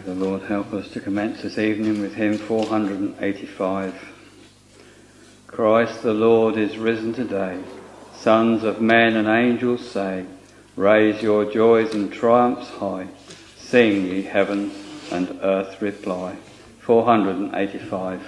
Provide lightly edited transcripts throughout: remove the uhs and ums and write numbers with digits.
the Lord help us to commence this evening with hymn 485. Christ the Lord is risen today. Sons of men and angels say, raise your joys and triumphs high. Sing, ye heavens, and earth reply. 485.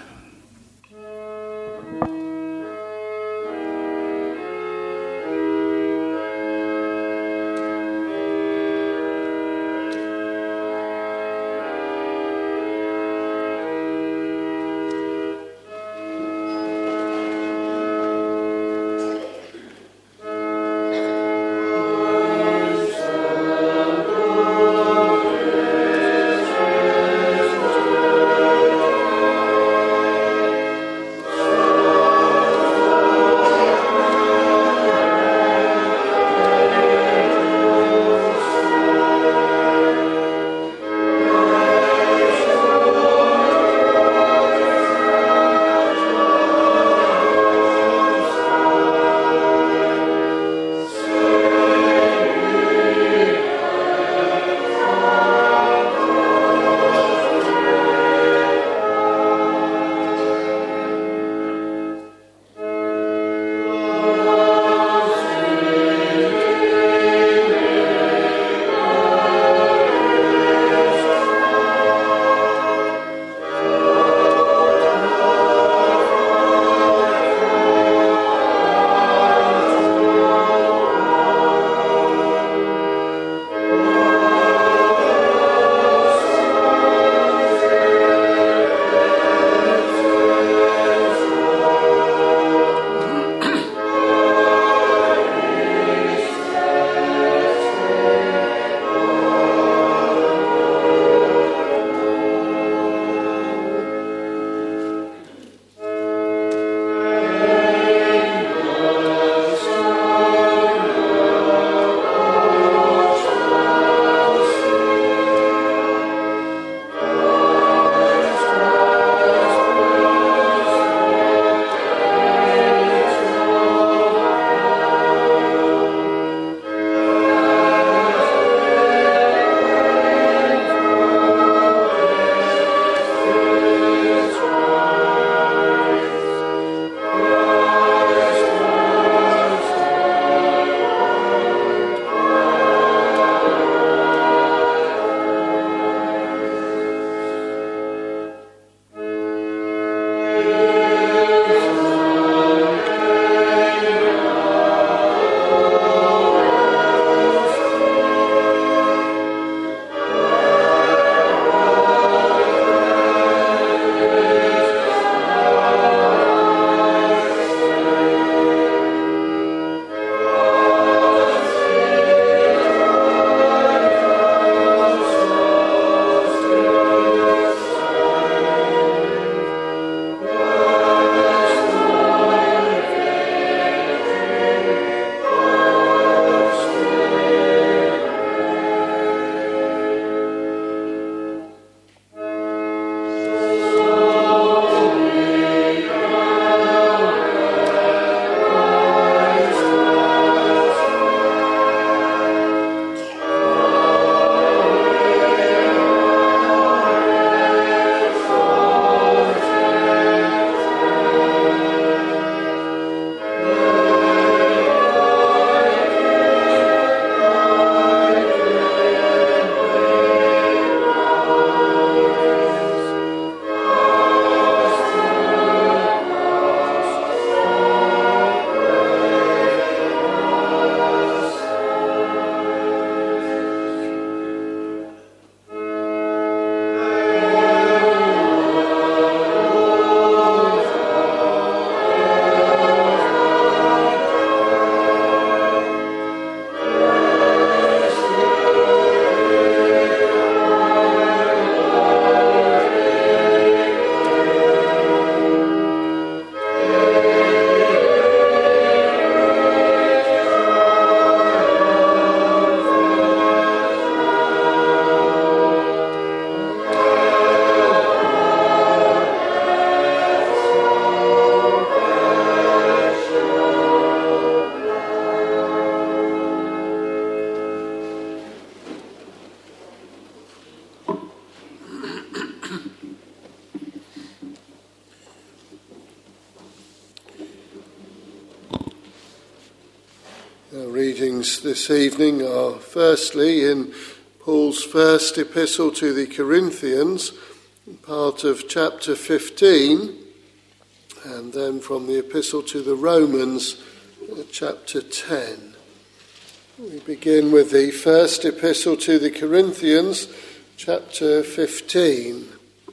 readings this evening are firstly in Paul's first epistle to the Corinthians, part of chapter 15, and then from the epistle to the Romans, chapter 10. We begin with the first epistle to the Corinthians, chapter 15.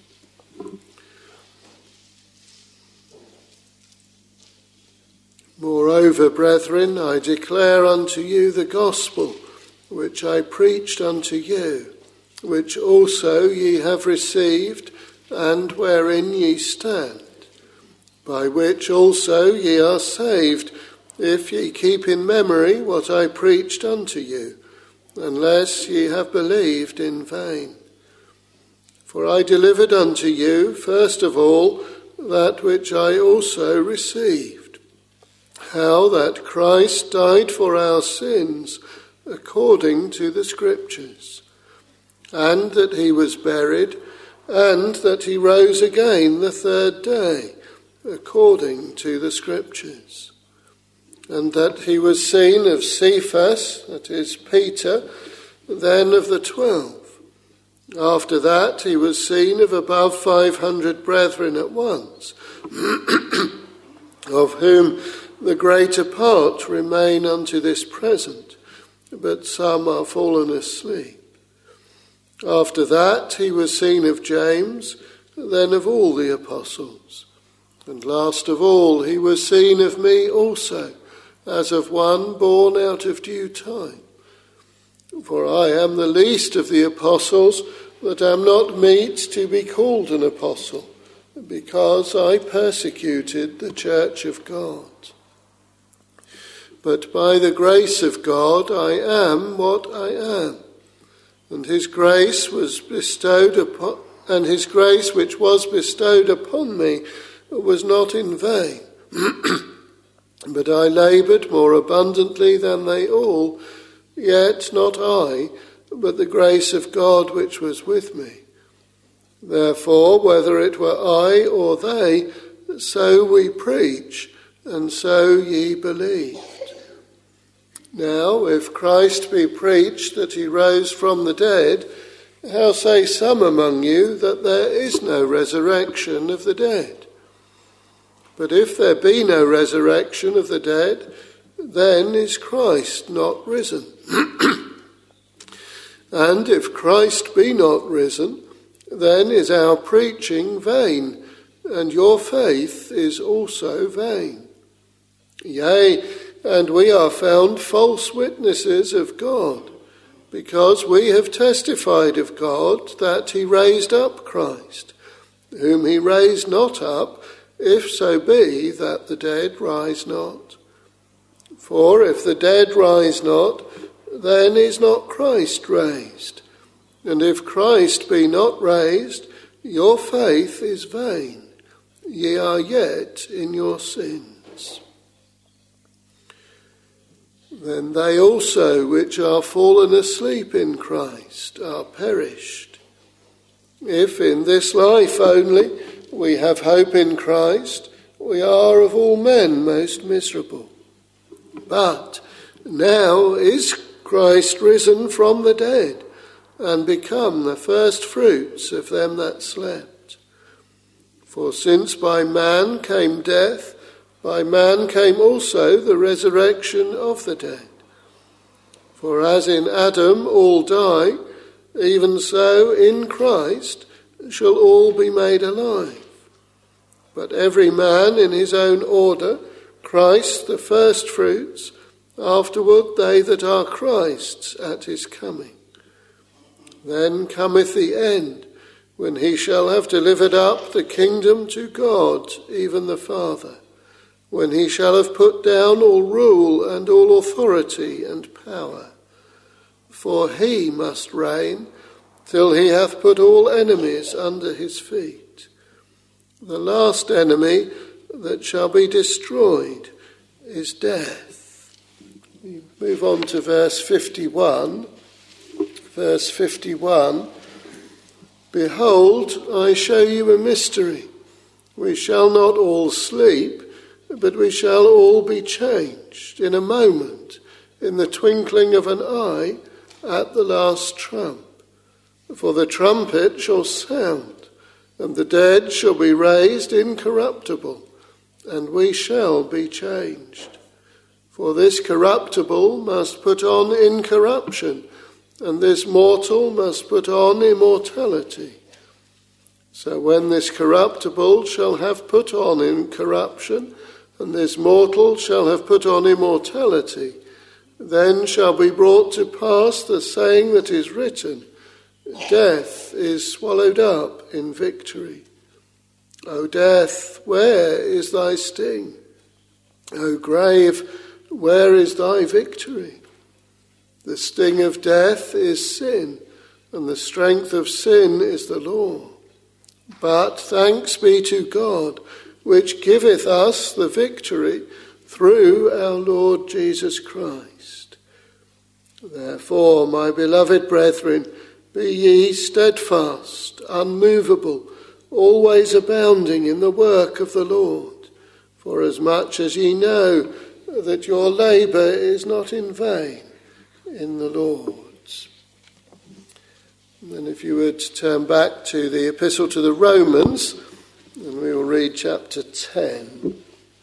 Moreover, brethren, I declare unto you the gospel which I preached unto you, which also ye have received, and wherein ye stand, by which also ye are saved, if ye keep in memory what I preached unto you, unless ye have believed in vain. For I delivered unto you, first of all, that which I also received, how that Christ died for our sins according to the Scriptures, and that he was buried, and that he rose again the third day according to the Scriptures, and that he was seen of Cephas, that is Peter, then of the 12. After that he was seen of above 500 brethren at once, of whom the greater part remain unto this present, but some are fallen asleep. After that he was seen of James, then of all the apostles. And last of all he was seen of me also, as of one born out of due time. For I am the least of the apostles, that am not meet to be called an apostle, because I persecuted the church of God. But by the grace of God I am what I am, and his grace which was bestowed upon me was not in vain. But I laboured more abundantly than they all, yet not I, but the grace of God which was with me. Therefore, whether it were I or they, so we preach, and so ye believed. Now, if Christ be preached that he rose from the dead, how say some among you that there is no resurrection of the dead? But if there be no resurrection of the dead, then is Christ not risen? And if Christ be not risen, then is our preaching vain, and your faith is also vain. Yea, and we are found false witnesses of God, because we have testified of God that he raised up Christ, whom he raised not up, if so be that the dead rise not. For if the dead rise not, then is not Christ raised. And if Christ be not raised, your faith is vain. Ye are yet in your sins. Then they also which are fallen asleep in Christ are perished. If in this life only we have hope in Christ, we are of all men most miserable. But now is Christ risen from the dead, and become the first fruits of them that slept. For since by man came death, by man came also the resurrection of the dead. For as in Adam all die, even so in Christ shall all be made alive. But every man in his own order, Christ the firstfruits, afterward they that are Christ's at his coming. Then cometh the end, when he shall have delivered up the kingdom to God, even the Father, when he shall have put down all rule and all authority and power. For he must reign till he hath put all enemies under his feet. The last enemy that shall be destroyed is death. We move on to verse 51. Verse 51, Behold, I show you a mystery. We shall not all sleep, but we shall all be changed in a moment, in the twinkling of an eye at the last trump. For the trumpet shall sound, and the dead shall be raised incorruptible, and we shall be changed. For this corruptible must put on incorruption, and this mortal must put on immortality. So when this corruptible shall have put on incorruption, and this mortal shall have put on immortality, then shall be brought to pass the saying that is written, death is swallowed up in victory. O death, where is thy sting? O grave, where is thy victory? The sting of death is sin, and the strength of sin is the law. But thanks be to God, which giveth us the victory through our Lord Jesus Christ. Therefore, my beloved brethren, be ye steadfast, unmovable, always abounding in the work of the Lord, forasmuch as ye know that your labour is not in vain in the Lord. And then if you would turn back to the Epistle to the Romans, and we will read chapter 10.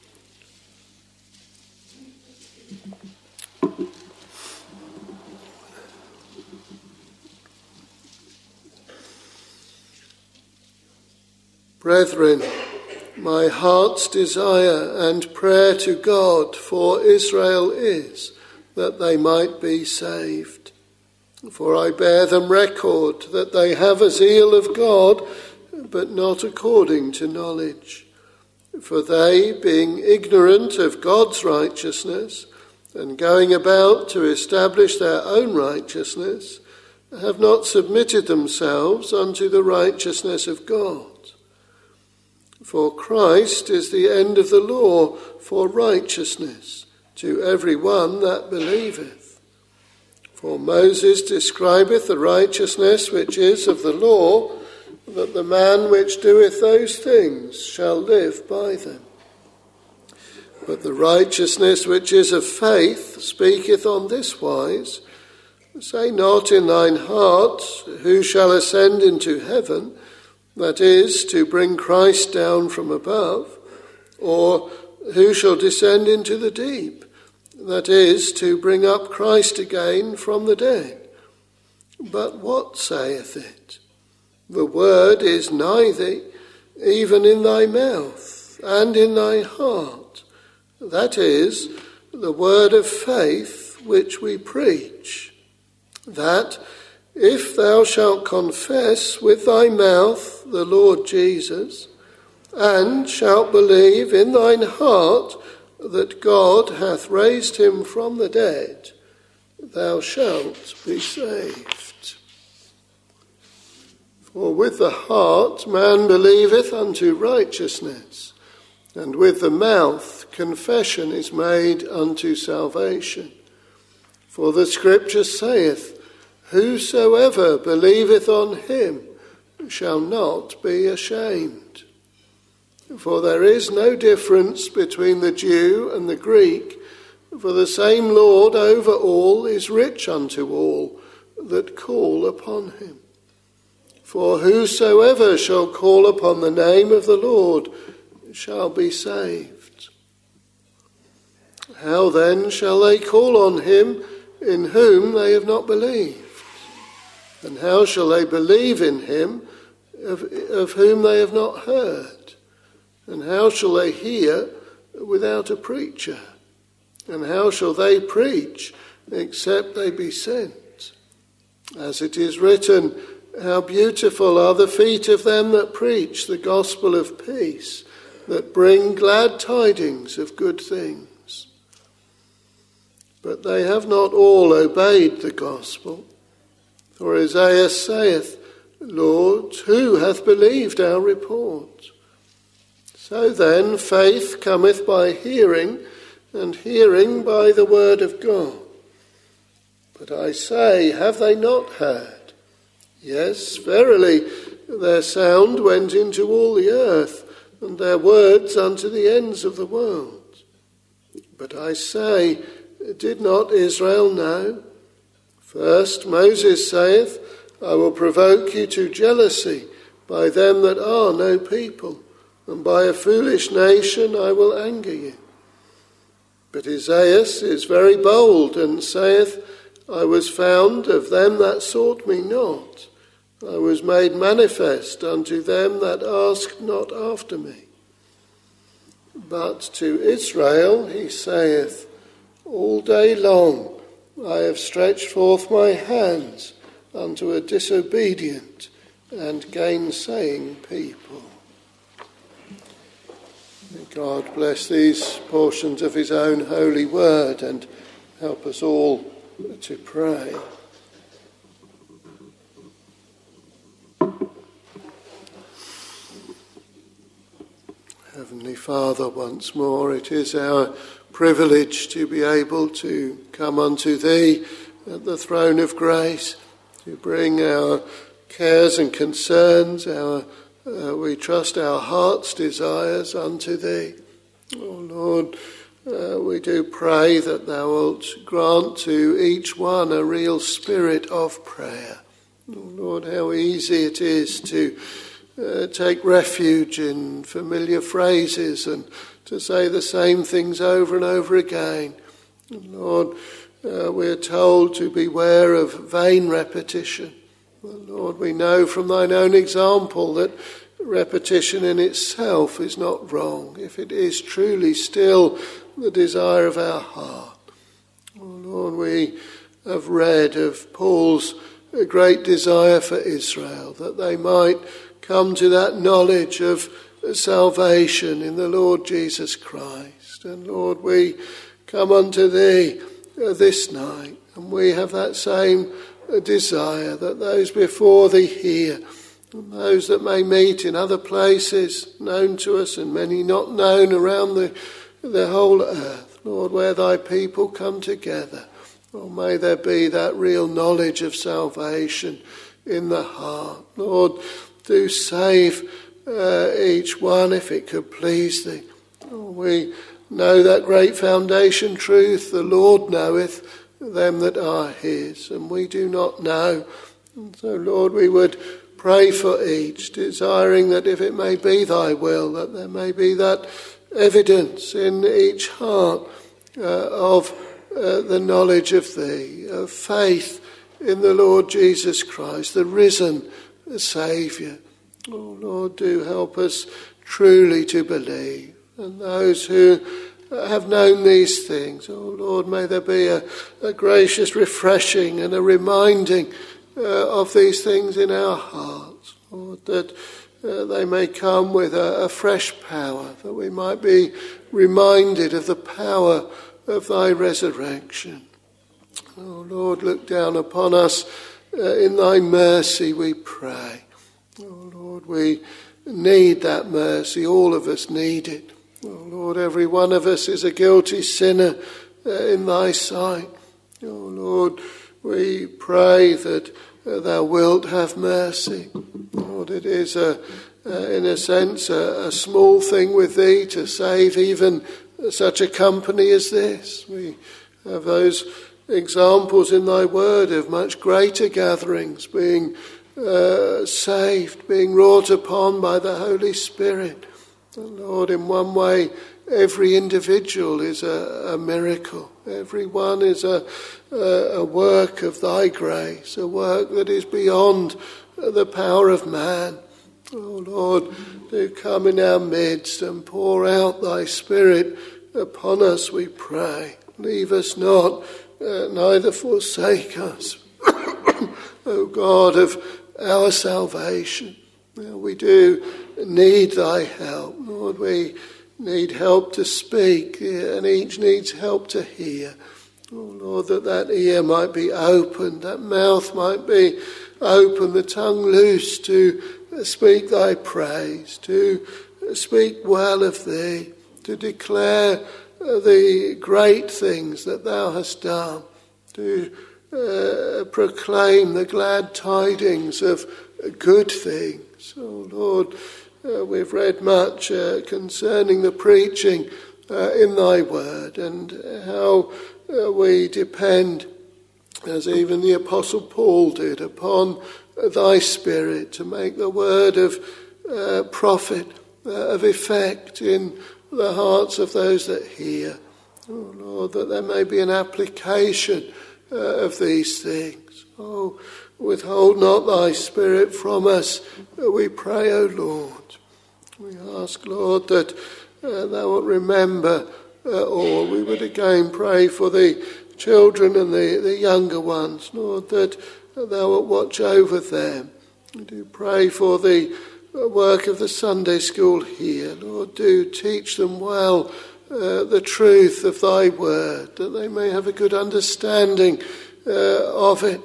Brethren, my heart's desire and prayer to God for Israel is that they might be saved. For I bear them record that they have a zeal of God, but not according to knowledge. For they, being ignorant of God's righteousness, and going about to establish their own righteousness, have not submitted themselves unto the righteousness of God. For Christ is the end of the law for righteousness to every one that believeth. For Moses describeth the righteousness which is of the law, that the man which doeth those things shall live by them. But the righteousness which is of faith speaketh on this wise, say not in thine heart, who shall ascend into heaven, that is, to bring Christ down from above, or who shall descend into the deep, that is, to bring up Christ again from the dead. But what saith it? The word is nigh thee, even in thy mouth and in thy heart. That is, the word of faith which we preach, that if thou shalt confess with thy mouth the Lord Jesus, and shalt believe in thine heart that God hath raised him from the dead, thou shalt be saved. For with the heart man believeth unto righteousness, and with the mouth confession is made unto salvation. For the Scripture saith, whosoever believeth on him shall not be ashamed. For there is no difference between the Jew and the Greek, for the same Lord over all is rich unto all that call upon him. For whosoever shall call upon the name of the Lord shall be saved. How then shall they call on him in whom they have not believed? And how shall they believe in him of whom they have not heard? And how shall they hear without a preacher? And how shall they preach except they be sent? As it is written, how beautiful are the feet of them that preach the gospel of peace, that bring glad tidings of good things. But they have not all obeyed the gospel. For Isaiah saith, Lord, who hath believed our report? So then faith cometh by hearing, and hearing by the word of God. But I say, have they not heard? Yes, verily, their sound went into all the earth, and their words unto the ends of the world. But I say, Did not Israel know? First Moses saith, I will provoke you to jealousy by them that are no people, and by a foolish nation I will anger you. But Esaias is very bold, and saith, I was found of them that sought me not. I was made manifest unto them that asked not after me. But to Israel he saith, all day long I have stretched forth my hands unto a disobedient and gainsaying people. May God bless these portions of his own holy word and help us all to pray. Heavenly Father, once more it is our privilege to be able to come unto thee at the throne of grace, to bring our cares and concerns, we trust our heart's desires unto thee. Oh Lord, we do pray that thou wilt grant to each one a real spirit of prayer. Oh Lord, how easy it is to take refuge in familiar phrases and to say the same things over and over again. Lord, we're told to beware of vain repetition. Lord, we know from thine own example that repetition in itself is not wrong, if it is truly still the desire of our heart. Oh Lord, we have read of Paul's great desire for Israel, that they might come to that knowledge of salvation in the Lord Jesus Christ. And Lord, we come unto thee this night, and we have that same desire, that those before thee here, and those that may meet in other places known to us and many not known around the whole earth, Lord, where thy people come together, oh, may there be that real knowledge of salvation in the heart. Lord, do save each one if it could please thee. Oh, we know that great foundation truth, the Lord knoweth them that are his, and we do not know. And so, Lord, we would pray for each, desiring that if it may be thy will, that there may be that evidence in each heart of the knowledge of thee, of faith in the Lord Jesus Christ, the risen Saviour. Oh Lord, do help us truly to believe. And those who have known these things, oh Lord, may there be a gracious refreshing and a reminding of these things in our hearts, Lord, that they may come with a fresh power, that we might be reminded of the power of thy resurrection. Oh Lord, look down upon us in thy mercy, we pray. Oh Lord, we need that mercy. All of us need it. Oh Lord, every one of us is a guilty sinner in thy sight. Oh Lord, we pray that thou wilt have mercy. Lord, it is in a sense a small thing with thee to save even such a company as this. We have those examples in thy word of much greater gatherings being saved, being wrought upon by the Holy Spirit. And Lord, in one way, every individual is a miracle. Every one is a work of thy grace, a work that is beyond the power of man. Oh Lord, do come in our midst and pour out thy Spirit upon us, we pray. Leave us not, neither forsake us. O God of our salvation, we do need thy help. Lord, we need help to speak, and each needs help to hear. Oh Lord, that ear might be opened, that mouth might be open, the tongue loose to speak thy praise, to speak well of thee, to declare the great things that thou hast done, to proclaim the glad tidings of good things. Oh Lord, we've read much concerning the preaching in thy word, and how we depend, as even the Apostle Paul did, upon thy Spirit to make the word of profit, of effect in the hearts of those that hear. Oh Lord, that there may be an application of these things. Oh, withhold not thy Spirit from us, we pray, O Lord. We ask, Lord, that thou wilt remember all. We would again pray for the children and the younger ones, Lord, that thou wilt watch over them. We do pray for the work of the Sunday school here. Lord, do teach them well the truth of thy word, that they may have a good understanding of it,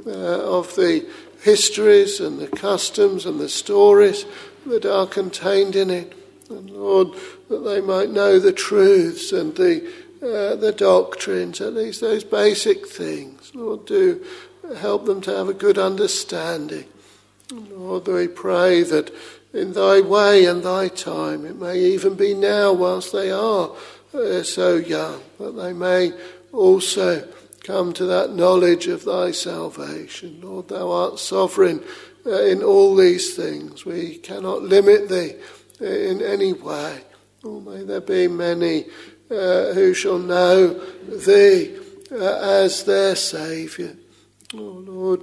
of the histories and the customs and the stories that are contained in it. And Lord, that they might know the truths and the doctrines, at least those basic things. Lord, do help them to have a good understanding. And Lord, we pray that in thy way and thy time, it may even be now whilst they are so young, that they may also come to that knowledge of thy salvation. Lord, thou art sovereign in all these things. We cannot limit thee in any way. Oh, may there be many who shall know thee as their Saviour. Oh Lord,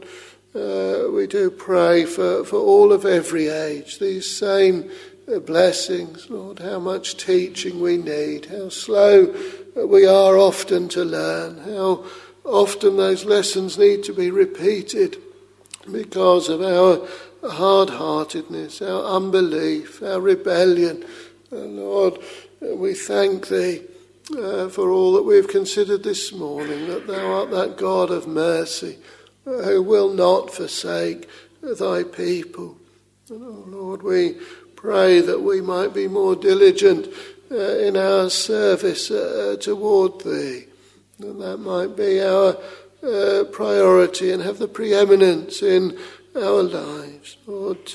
we do pray for all of every age, these same blessings. Lord, how much teaching we need, how slow we are often to learn, how often those lessons need to be repeated because of our hard-heartedness, our unbelief, our rebellion. Lord, we thank thee for all that we've considered this morning, that thou art that God of mercy, who will not forsake thy people. And, oh Lord, we pray that we might be more diligent in our service toward thee, that might be our priority and have the preeminence in our lives. Lord,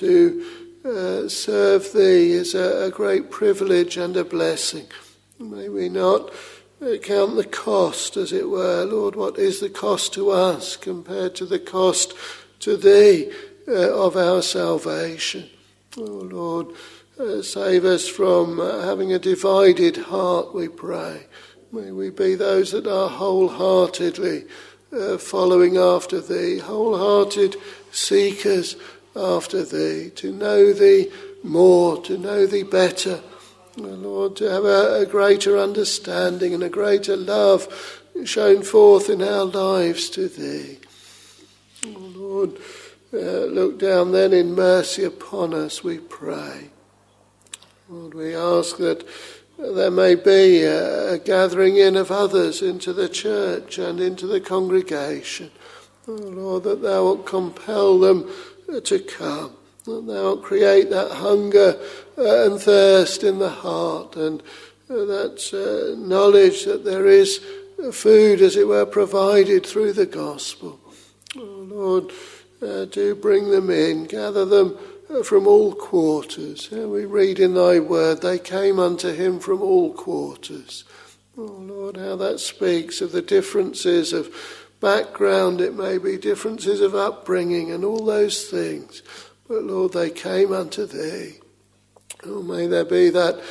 to serve thee is a great privilege and a blessing. May we not count the cost, as it were. Lord, what is the cost to us compared to the cost to thee of our salvation? Oh Lord, save us from having a divided heart, we pray. May we be those that are wholeheartedly following after thee, wholehearted seekers after thee, to know thee more, to know thee better. Lord, to have a greater understanding and a greater love shown forth in our lives to thee. Oh Lord, look down then in mercy upon us, we pray. Lord, we ask that there may be a gathering in of others into the church and into the congregation. Oh Lord, that thou wilt compel them to come, that thou wilt create that hunger and thirst in the heart, and that knowledge that there is food, as it were, provided through the gospel. Oh Lord, do bring them in, gather them from all quarters. We read in thy word, they came unto him from all quarters. Oh Lord, how that speaks of the differences of background, it may be differences of upbringing and all those things. But Lord, they came unto thee. Oh, may there be that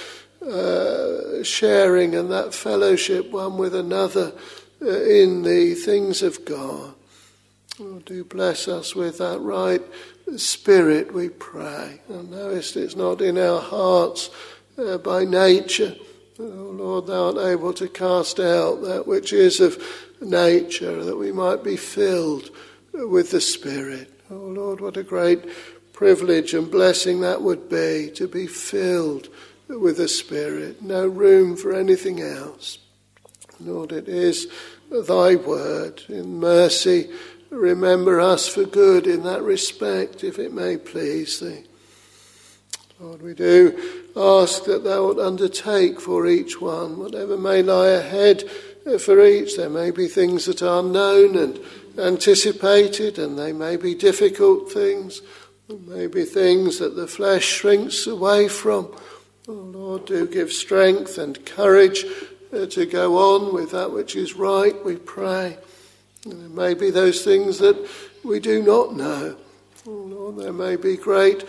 sharing and that fellowship one with another in the things of God. Oh, do bless us with that right spirit, we pray. And knowest it's not in our hearts by nature. Oh Lord, thou art able to cast out that which is of nature, that we might be filled with the Spirit. Oh Lord, what a great privilege and blessing that would be, to be filled with the Spirit. No room for anything else. Lord, it is thy word. In mercy, remember us for good in that respect, if it may please thee. Lord, we do ask that thou wilt undertake for each one whatever may lie ahead for each. There may be things that are known and anticipated, and they may be difficult things. There may be things that the flesh shrinks away from. Oh Lord, do give strength and courage to go on with that which is right, we pray. There may be those things that we do not know. Oh Lord, there may be great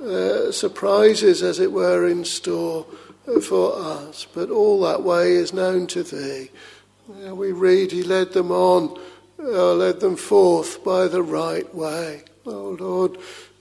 surprises, as it were, in store for us, but all that way is known to thee. We read he led them on, led them forth by the right way. Oh Lord,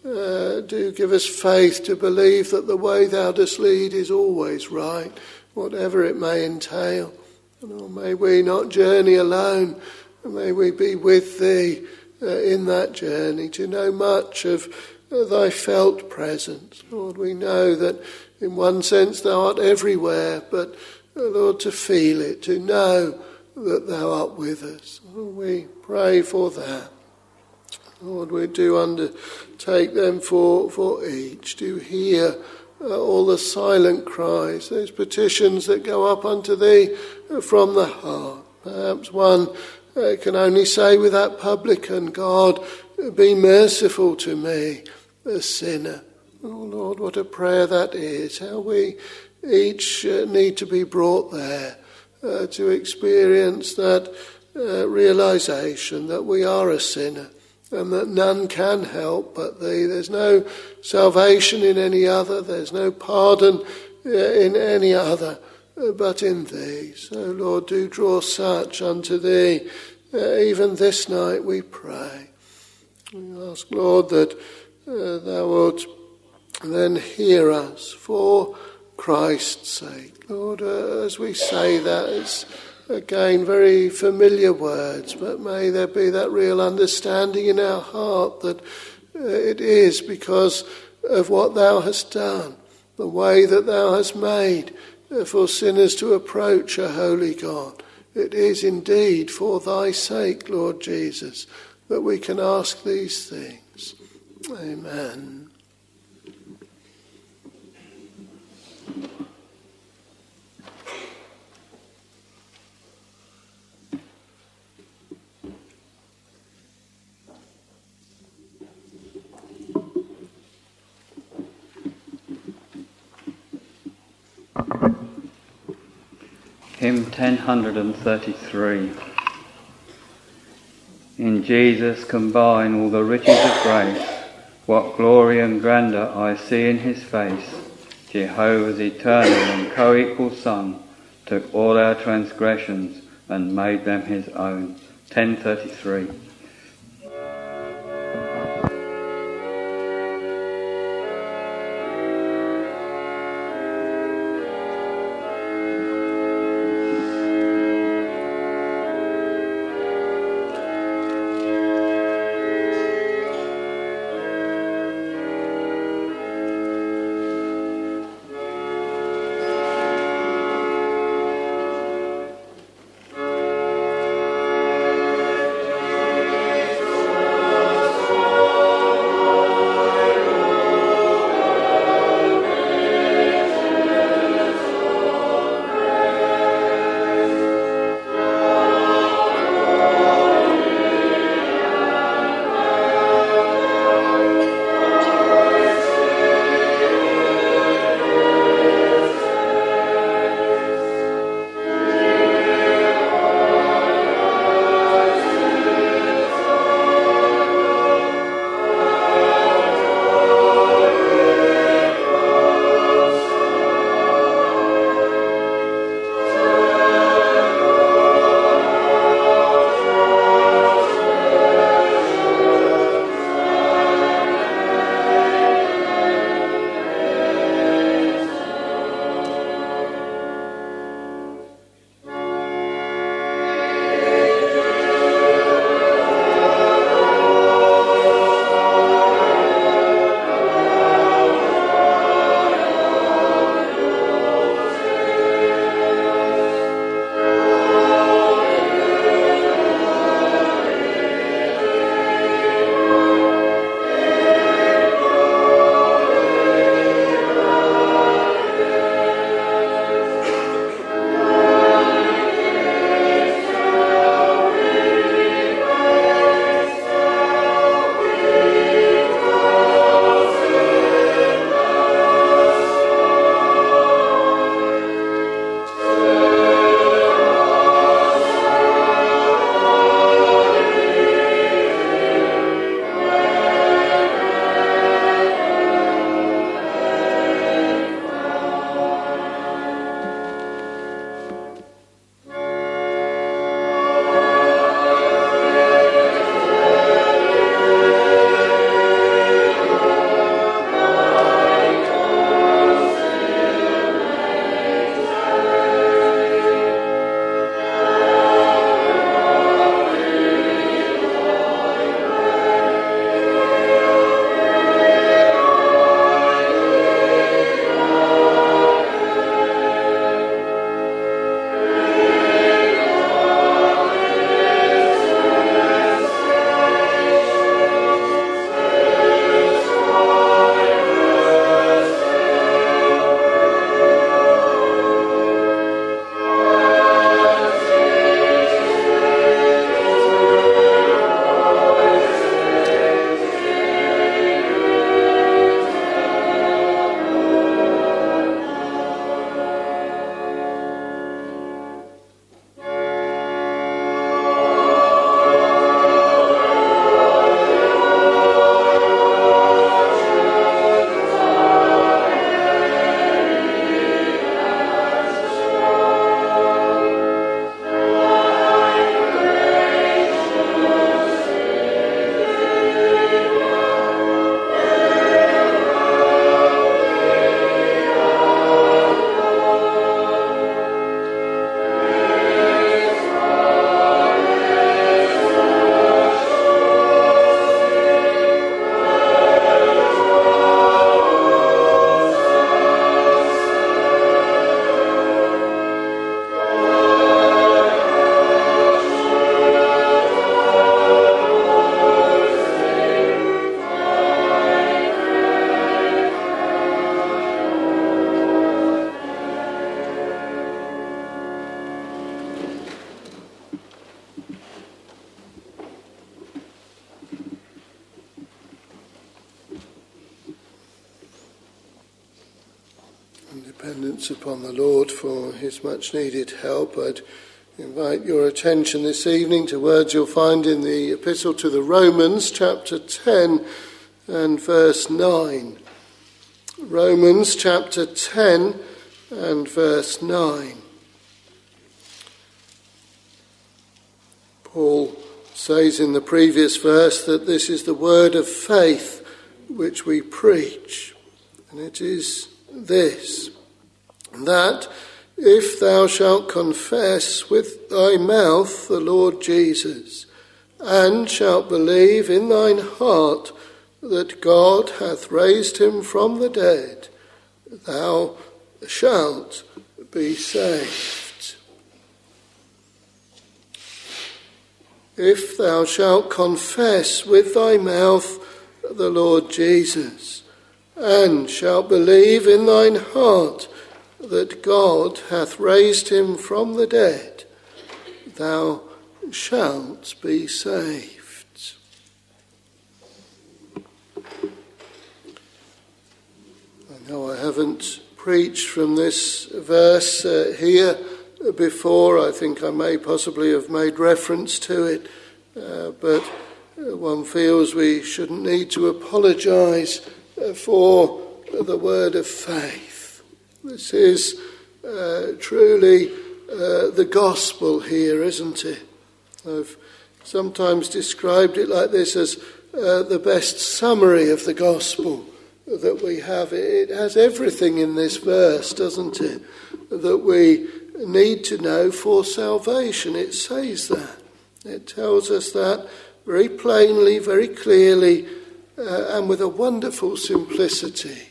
do give us faith to believe that the way thou dost lead is always right, whatever it may entail. And may we not journey alone, may we be with thee in that journey, to know much of thy felt presence. Lord, we know that in one sense thou art everywhere, but Lord, to feel it, to know that thou art with us. We pray for that. Lord, we do undertake them for each, to hear all the silent cries, those petitions that go up unto thee from the heart. Perhaps one can only say with that publican, God, be merciful to me, a sinner. Oh Lord, what a prayer that is, how we each need to be brought there to experience that realization that we are a sinner and that none can help but thee. There's no salvation in any other, there's no pardon in any other but in thee. So Lord, do draw such unto thee even this night, we pray. We ask, Lord, that thou wilt then hear us for Christ's sake. Lord, as we say that, it's again very familiar words, but may there be that real understanding in our heart that it is because of what thou hast done, the way that thou hast made for sinners to approach a holy God. It is indeed for thy sake, Lord Jesus, that we can ask these things. Amen. Hymn 1033. In Jesus combine all the riches of grace, what glory and grandeur I see in his face. Jehovah's eternal and co-equal Son took all our transgressions and made them his own. 1033. dependence upon the Lord for his much needed help, I'd invite your attention this evening to words you'll find in the Epistle to the Romans, chapter 10 and verse 9. Romans chapter 10 and verse 9. Paul says in the previous verse that this is the word of faith which we preach. And it is this, that if thou shalt confess with thy mouth the Lord Jesus, and shalt believe in thine heart that God hath raised him from the dead, thou shalt be saved. If thou shalt confess with thy mouth the Lord Jesus, and shalt believe in thine heart that God hath raised him from the dead, thou shalt be saved. I know I haven't preached from this verse here before. I think I may possibly have made reference to it, but one feels we shouldn't need to apologise for the word of faith. This is truly the gospel here, isn't it? I've sometimes described it like this as the best summary of the gospel that we have. It has everything in this verse, doesn't it, that we need to know for salvation. It says that. It tells us that very plainly, very clearly, and with a wonderful simplicity.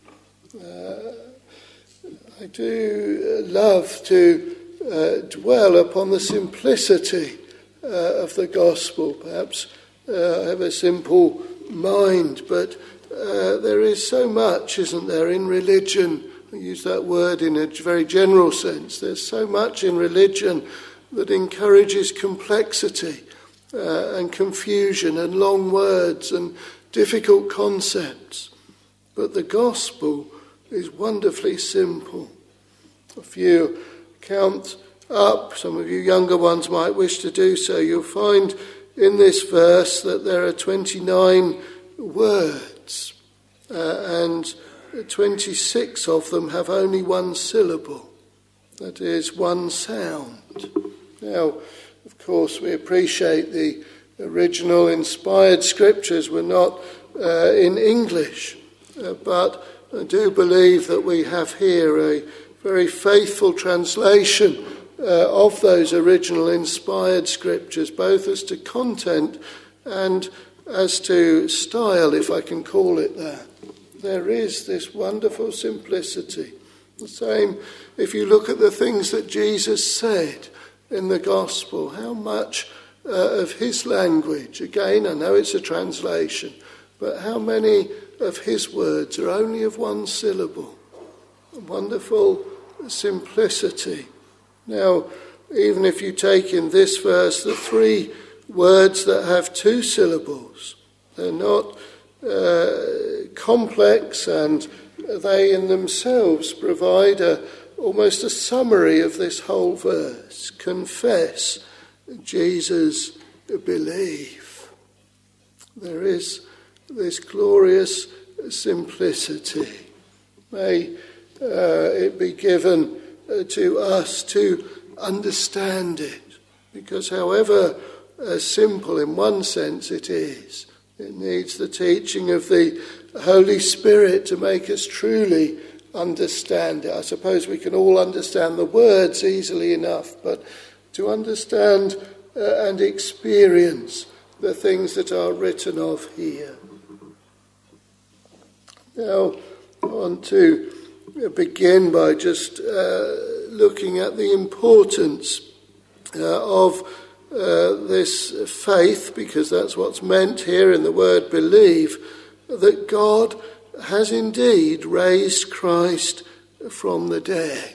I do love to dwell upon the simplicity of the gospel. Perhaps I have a simple mind, but there is so much, isn't there, in religion. I use that word in a very general sense. There's so much in religion that encourages complexity and confusion and long words and difficult concepts. But the gospel is wonderfully simple. If you count up, some of you younger ones might wish to do so, you'll find in this verse that there are 29 words, and 26 of them have only one syllable, that is, one sound. Now, of course, we appreciate the original inspired scriptures were not in English, but I do believe that we have here a very faithful translation of those original inspired scriptures, both as to content and as to style, if I can call it that. There is this wonderful simplicity. The same if you look at the things that Jesus said in the gospel, how much of his language, again, I know it's a translation, but how many of his words are only of one syllable? A wonderful simplicity. Now, even if you take in this verse the 3 words that have 2 syllables, they're not complex, and they in themselves provide almost a summary of this whole verse. Confess, Jesus, believe. There is this glorious simplicity. May it be given to us to understand it, because however simple in one sense it is, it needs the teaching of the Holy Spirit to make us truly understand it. I suppose we can all understand the words easily enough, but to understand and experience the things that are written of here. Now, I want to begin by just looking at the importance of this faith, because that's what's meant here in the word believe, that God has indeed raised Christ from the dead.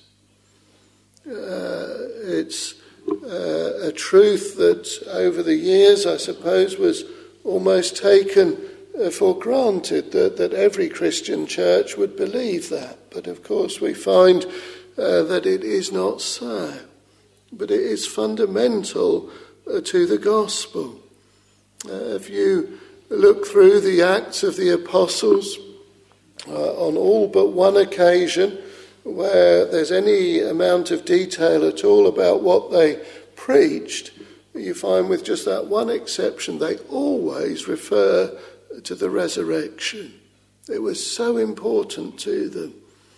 It's a truth that over the years, I suppose, was almost taken for granted, that every Christian church would believe that. But of course we find that it is not so. But it is fundamental to the gospel. If you look through the Acts of the Apostles, on all but one occasion where there's any amount of detail at all about what they preached, you find with just that one exception, they always refer to the resurrection. It was so important to them.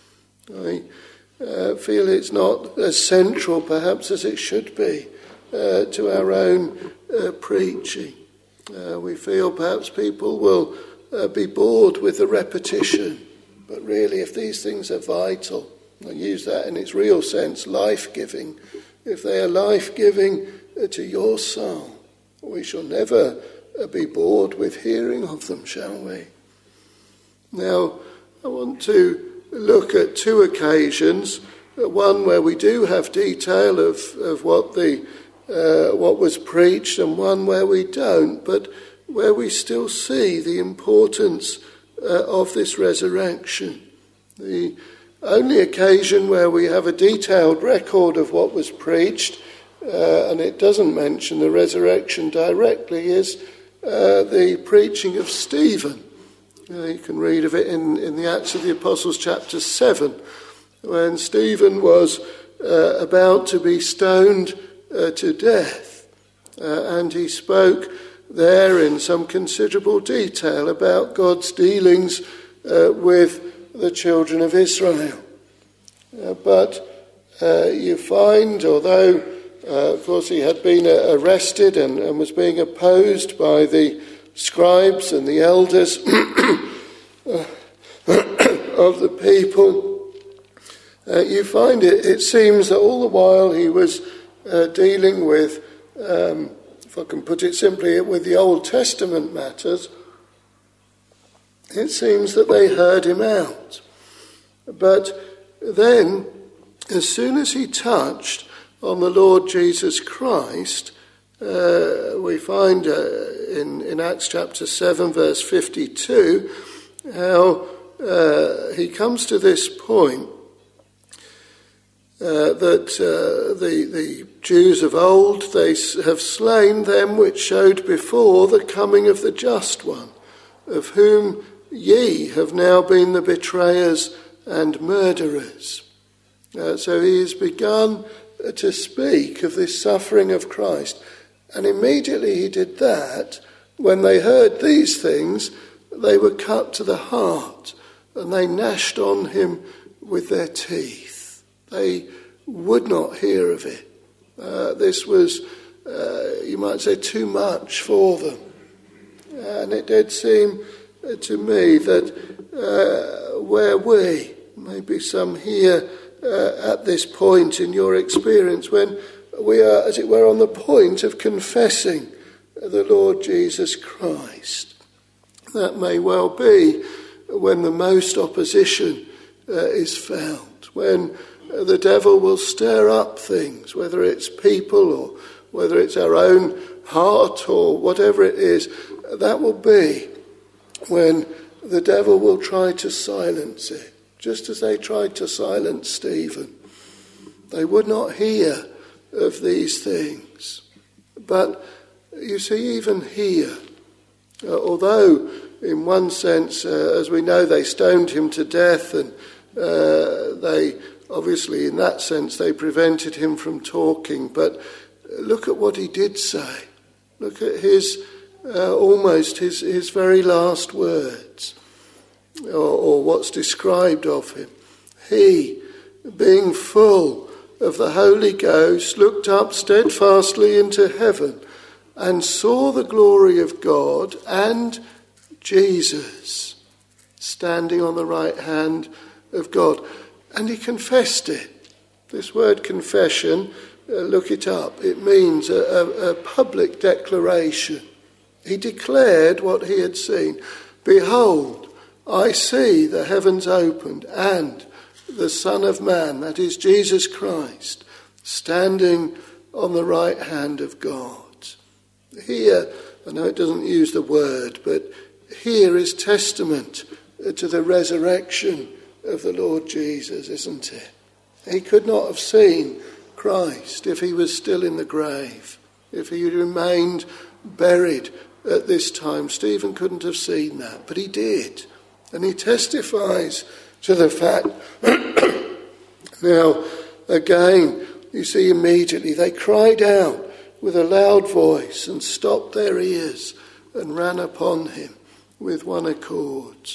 I feel it's not as central perhaps as it should be to our own preaching. We feel perhaps people will be bored with the repetition, but really if these things are vital, I use that in its real sense, life-giving, if they are life-giving to your soul, we shall never be bored with hearing of them, shall we? Now, I want to look at two occasions, one where we do have detail of what was preached, and one where we don't, but where we still see the importance of this resurrection. The only occasion where we have a detailed record of what was preached, and it doesn't mention the resurrection directly, is the preaching of Stephen. You can read of it in the Acts of the Apostles chapter 7, when Stephen was about to be stoned to death, and he spoke there in some considerable detail about God's dealings with the children of Israel. But you find, although of course he had been arrested and was being opposed by the scribes and the elders of the people, you find it seems that all the while he was dealing with, if I can put it simply, with the Old Testament matters, it seems that they heard him out. But then, as soon as he touched on the Lord Jesus Christ, we find in Acts chapter 7, verse 52, how he comes to this point that the Jews of old, they have slain them which showed before the coming of the Just One, of whom ye have now been the betrayers and murderers. So he has begun to speak of this suffering of Christ. And immediately he did that, when they heard these things, they were cut to the heart, and they gnashed on him with their teeth. They would not hear of it. This was, you might say, too much for them. And it did seem to me that where we, maybe some here at this point in your experience, when we are, as it were, on the point of confessing the Lord Jesus Christ, that may well be when the most opposition is felt, when the devil will stir up things, whether it's people or whether it's our own heart or whatever it is. That will be when the devil will try to silence it, just as they tried to silence Stephen. They would not hear of these things. But you see, even here, although in one sense, as we know, they stoned him to death, and they obviously in that sense they prevented him from talking, but look at what he did say. Look at his almost his very last words, or what's described of him. He, being full of the Holy Ghost, looked up steadfastly into heaven and saw the glory of God and Jesus standing on the right hand of God. And he confessed it. This word confession, look it up. It means a public declaration. He declared what he had seen. Behold, I see the heavens opened and the Son of Man, that is Jesus Christ, standing on the right hand of God. Here, I know it doesn't use the word, but here is testament to the resurrection of the Lord Jesus, isn't it? He could not have seen Christ if he was still in the grave, if he remained buried at this time. Stephen couldn't have seen that, but he did. And he testifies to the fact. Now, again, you see immediately they cried out with a loud voice and stopped their ears and ran upon him with one accord.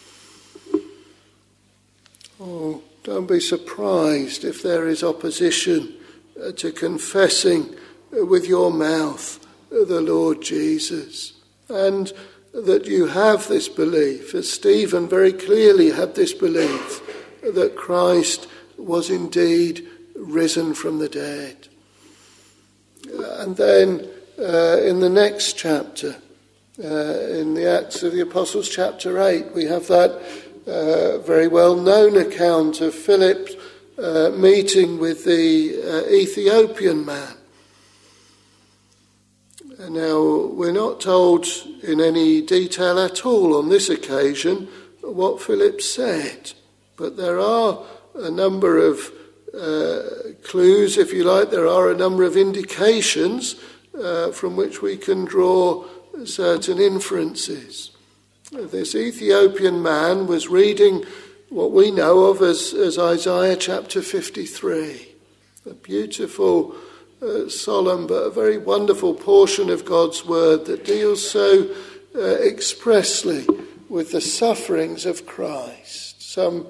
Oh, don't be surprised if there is opposition to confessing with your mouth the Lord Jesus, and that you have this belief, as Stephen very clearly had this belief, that Christ was indeed risen from the dead. And then in the next chapter, in the Acts of the Apostles chapter 8, we have that very well-known account of Philip meeting with the Ethiopian man. Now, we're not told in any detail at all on this occasion what Philip said, but there are a number of clues, if you like. There are a number of indications from which we can draw certain inferences. This Ethiopian man was reading what we know of as Isaiah chapter 53, a beautiful, solemn but a very wonderful portion of God's word that deals so expressly with the sufferings of Christ. Some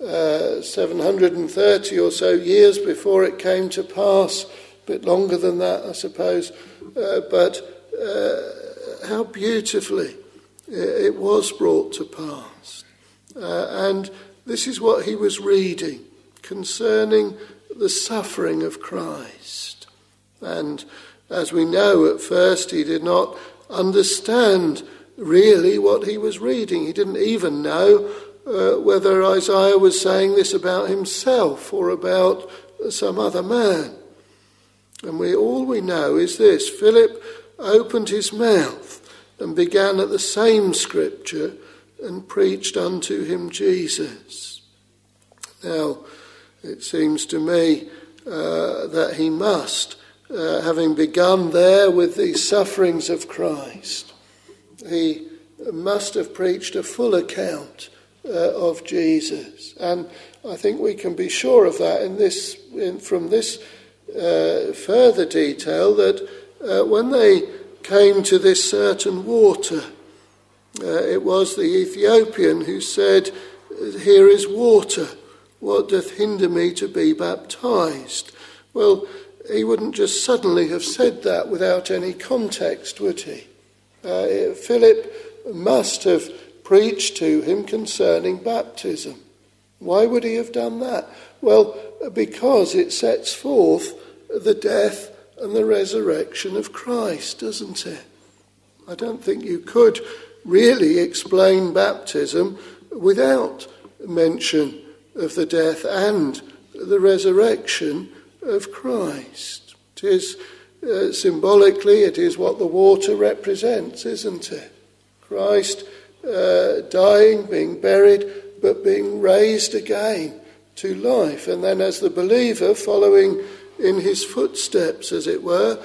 730 or so years before it came to pass, a bit longer than that, I suppose, but how beautifully it was brought to pass. And this is what he was reading concerning the suffering of Christ. And as we know, at first he did not understand really what he was reading. He didn't even know whether Isaiah was saying this about himself or about some other man. And all we know is this: Philip opened his mouth and began at the same scripture and preached unto him Jesus. Now, it seems to me that he must, having begun there with the sufferings of Christ, he must have preached a full account of Jesus. And I think we can be sure of that from this further detail, that when they came to this certain water, it was the Ethiopian who said, "Here is water. What doth hinder me to be baptized?" Well, he wouldn't just suddenly have said that without any context, would he? Philip must have preached to him concerning baptism. Why would he have done that? Well, because it sets forth the death and the resurrection of Christ, doesn't it? I don't think you could really explain baptism without mention of the death and the resurrection of Christ. It is symbolically, it is what the water represents, isn't it? Christ dying, being buried, but being raised again to life. And then as the believer, following in his footsteps, as it were,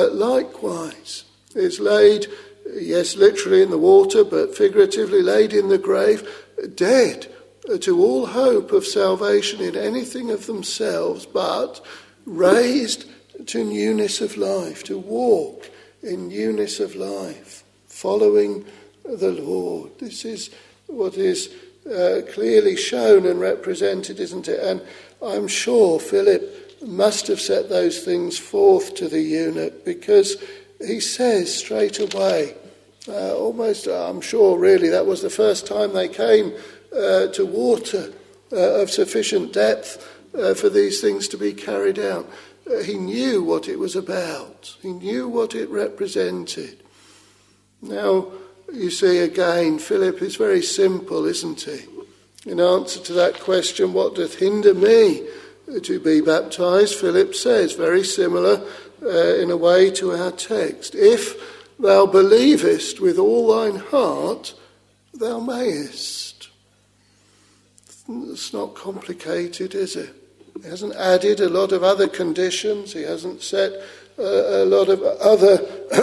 likewise is laid, yes, literally in the water, but figuratively laid in the grave, dead to all hope of salvation in anything of themselves, but raised to newness of life, to walk in newness of life, following the Lord. This is what is clearly shown and represented, isn't it? And I'm sure Philip must have set those things forth to the eunuch, because he says straight away, almost, I'm sure really that was the first time they came to water of sufficient depth for these things to be carried out. He knew what it was about. He knew what it represented. Now, you see, again, Philip is very simple, isn't he? In answer to that question, what doth hinder me to be baptized, Philip says, very similar in a way to our text, if thou believest with all thine heart, thou mayest. It's not complicated, is it? He hasn't added a lot of other conditions. He hasn't set a lot of other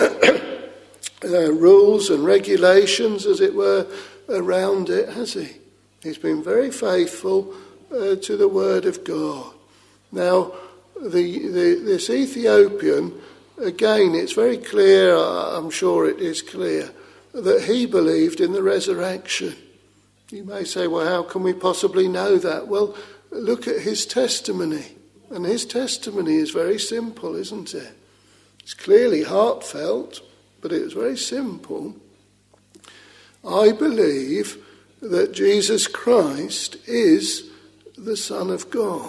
rules and regulations, as it were, around it, has he? He's been very faithful to the word of God. Now, this Ethiopian, again, it's very clear, I'm sure it is clear, that he believed in the resurrection. You may say, well, how can we possibly know that? Well, look at his testimony. And his testimony is very simple, isn't it? It's clearly heartfelt, but it was very simple. I believe that Jesus Christ is the Son of God.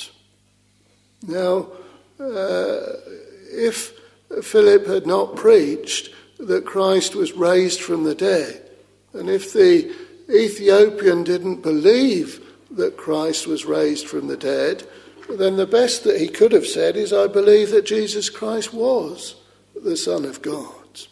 Now, if Philip had not preached that Christ was raised from the dead, and if the Ethiopian didn't believe that Christ was raised from the dead, then the best that he could have said is, I believe that Jesus Christ was the Son of God.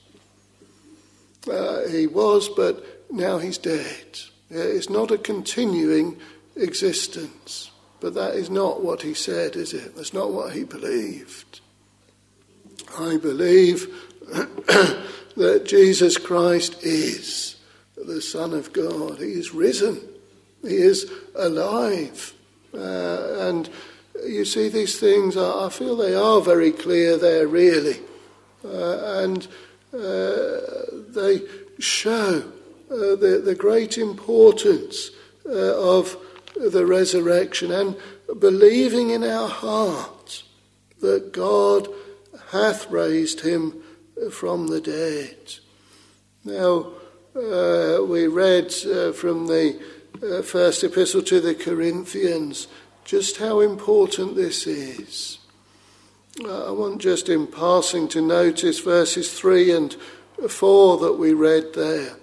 He was, but now he's dead. It's not a continuing existence. But that is not what he said, is it? That's not what he believed. I believe that Jesus Christ is the Son of God. He is risen. He is alive. And you see, these things, I feel they are very clear there, really. And they show the great importance of the resurrection, and believing in our heart that God hath raised him from the dead. Now, we read from the first epistle to the Corinthians just how important this is. I want just in passing to notice verses 3 and 4 that we read there.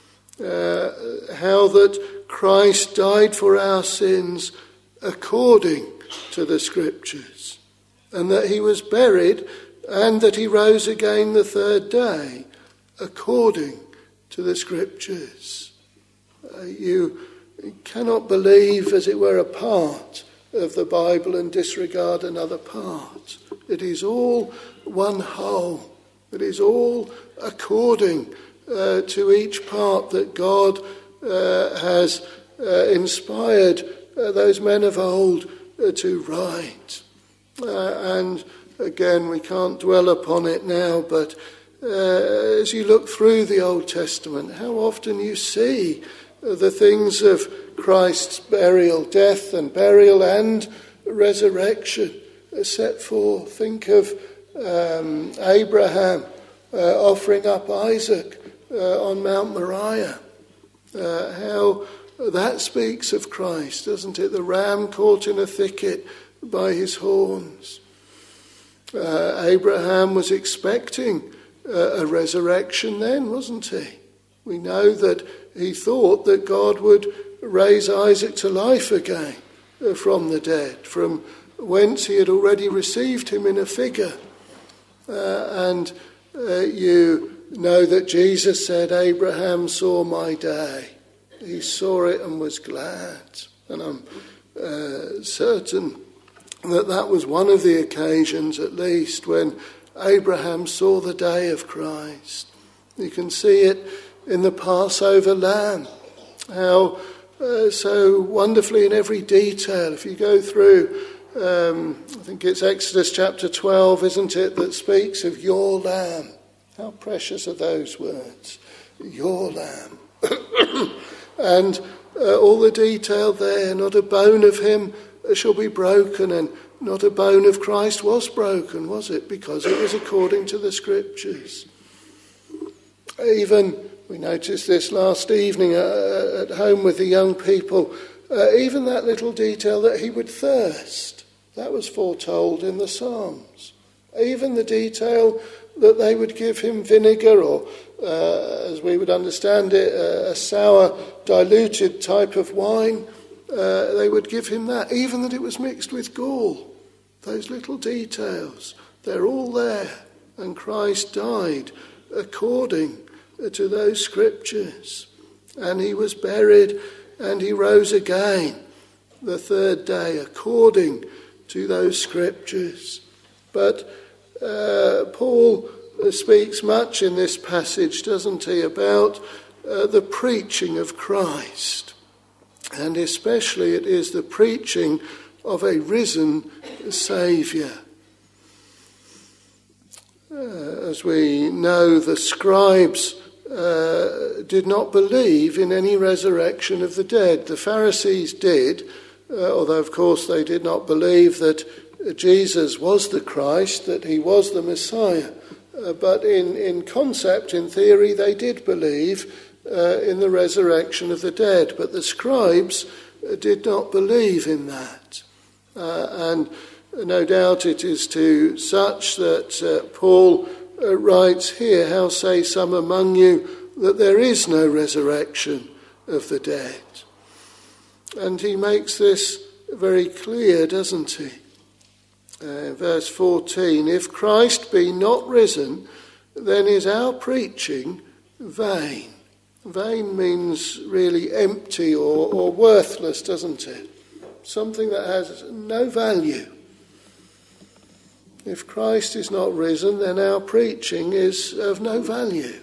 How that Christ died for our sins according to the Scriptures, and that he was buried, and that he rose again the third day according to the Scriptures. You cannot believe, as it were, a part of the Bible and disregard another part. It is all one whole. It is all according to each part that God has inspired those men of old to write. And again, we can't dwell upon it now, but as you look through the Old Testament, how often you see the things of Christ's burial, death and burial and resurrection set forth. Think of Abraham offering up Isaac on Mount Moriah. How that speaks of Christ, doesn't it? The ram caught in a thicket by his horns. Abraham was expecting a resurrection then, wasn't he? We know that he thought that God would raise Isaac to life again from the dead, from whence he had already received him in a figure. And you know that Jesus said, Abraham saw my day. He saw it and was glad. And I'm certain that that was one of the occasions, at least, when Abraham saw the day of Christ. You can see it in the Passover lamb, how so wonderfully in every detail. If you go through, I think it's Exodus chapter 12, isn't it, that speaks of your lamb. How precious are those words, your lamb. And all the detail there, not a bone of him shall be broken, and not a bone of Christ was broken, was it? Because it was according to the Scriptures. Even, we noticed this last evening at home with the young people, even that little detail that he would thirst, that was foretold in the Psalms. Even the detail that they would give him vinegar, or as we would understand it, a sour, diluted type of wine, they would give him that, even that it was mixed with gall. Those little details, they're all there. And Christ died according to those Scriptures. And he was buried and he rose again the third day according to those scriptures. But Paul speaks much in this passage, doesn't he, about the preaching of Christ. And especially it is the preaching of a risen Saviour. As we know, the scribes did not believe in any resurrection of the dead. The Pharisees did, although of course they did not believe that Jesus was the Christ, that he was the Messiah. But in concept, in theory, they did believe in the resurrection of the dead. But the scribes did not believe in that. And no doubt it is to such that Paul writes here, how say some among you that there is no resurrection of the dead? And he makes this very clear, doesn't he? Verse 14, if Christ be not risen, then is our preaching vain. Vain means really empty or worthless, doesn't it? Something that has no value. If Christ is not risen, then our preaching is of no value.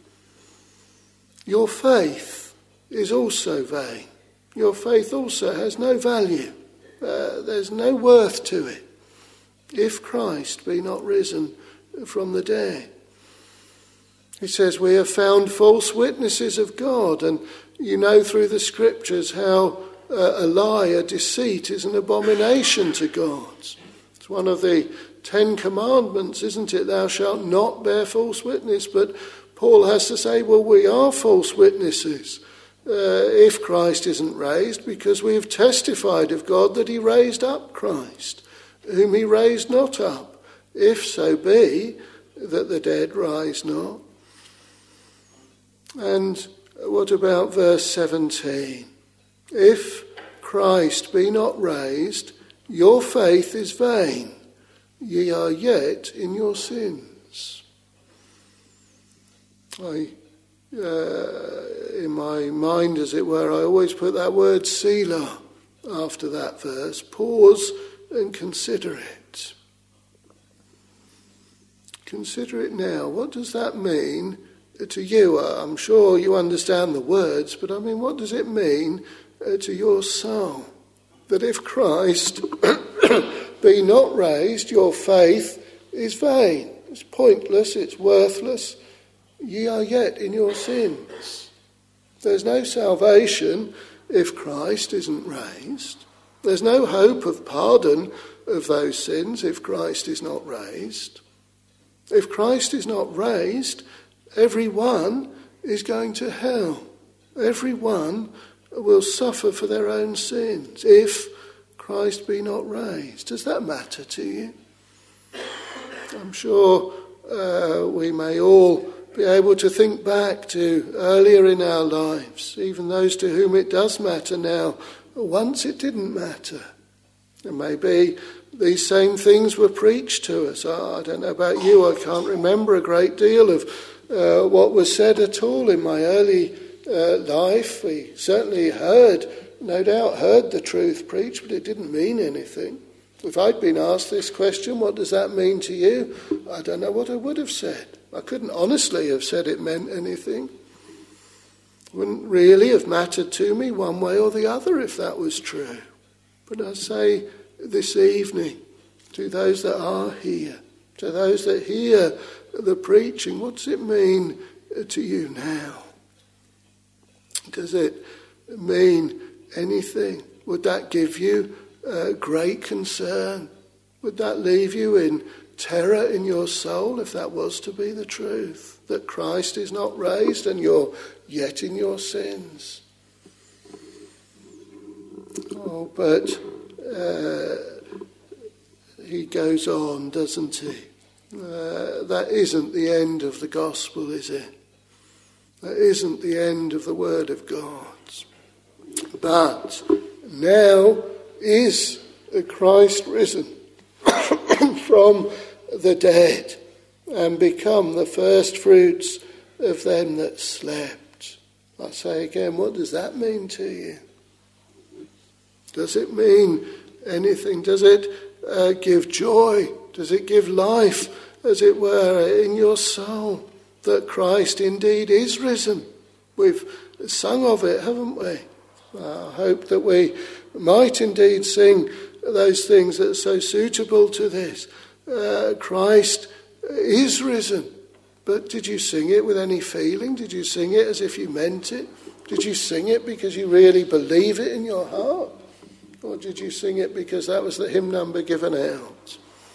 Your faith is also vain. Your faith also has no value. There's no worth to it if Christ be not risen from the dead. He says we have found false witnesses of God, and you know through the scriptures how a lie, a deceit is an abomination to God. It's one of the 10 commandments, isn't it? Thou shalt not bear false witness. But Paul has to say, well, we are false witnesses if Christ isn't raised, because we have testified of God that he raised up Christ, whom he raised not up, if so be that the dead rise not. And what about verse 17? If Christ be not raised, your faith is vain. Ye are yet in your sins. In my mind, as it were, I always put that word Selah after that verse. Pause and consider it. Consider it now. What does that mean to you? I'm sure you understand the words, but I mean, what does it mean to your soul? That if Christ be not raised, your faith is vain. It's pointless, it's worthless. Ye are yet in your sins. There's no salvation if Christ isn't raised. There's no hope of pardon of those sins if Christ is not raised. If Christ is not raised, everyone is going to hell. Everyone will suffer for their own sins if Christ be not raised. Does that matter to you? I'm sure we may all be able to think back to earlier in our lives, even those to whom it does matter now. Once it didn't matter. And maybe these same things were preached to us. I don't know about you, I can't remember a great deal of what was said at all in my early life. We certainly no doubt heard the truth preached, but it didn't mean anything. If I'd been asked this question, what does that mean to you? I don't know what I would have said. I couldn't honestly have said it meant anything. It wouldn't really have mattered to me one way or the other if that was true. But I say this evening to those that are here, to those that hear the preaching, what does it mean to you now? Does it mean anything? Would that give you great concern? Would that leave you in terror in your soul if that was to be the truth, that Christ is not raised and you're yet in your sins? Oh, but he goes on, doesn't he? That isn't the end of the gospel, is it? That isn't the end of the word of God. But now is Christ risen from the dead and become the first fruits of them that slept. I say again, what does that mean to you? Does it mean anything? Does it give joy? Does it give life, as it were, in your soul, that Christ indeed is risen? We've sung of it, haven't we? I hope that we might indeed sing those things that are so suitable to this. Christ is risen. But did you sing it with any feeling? Did you sing it as if you meant it? Did you sing it because you really believe it in your heart? Or did you sing it because that was the hymn number given out?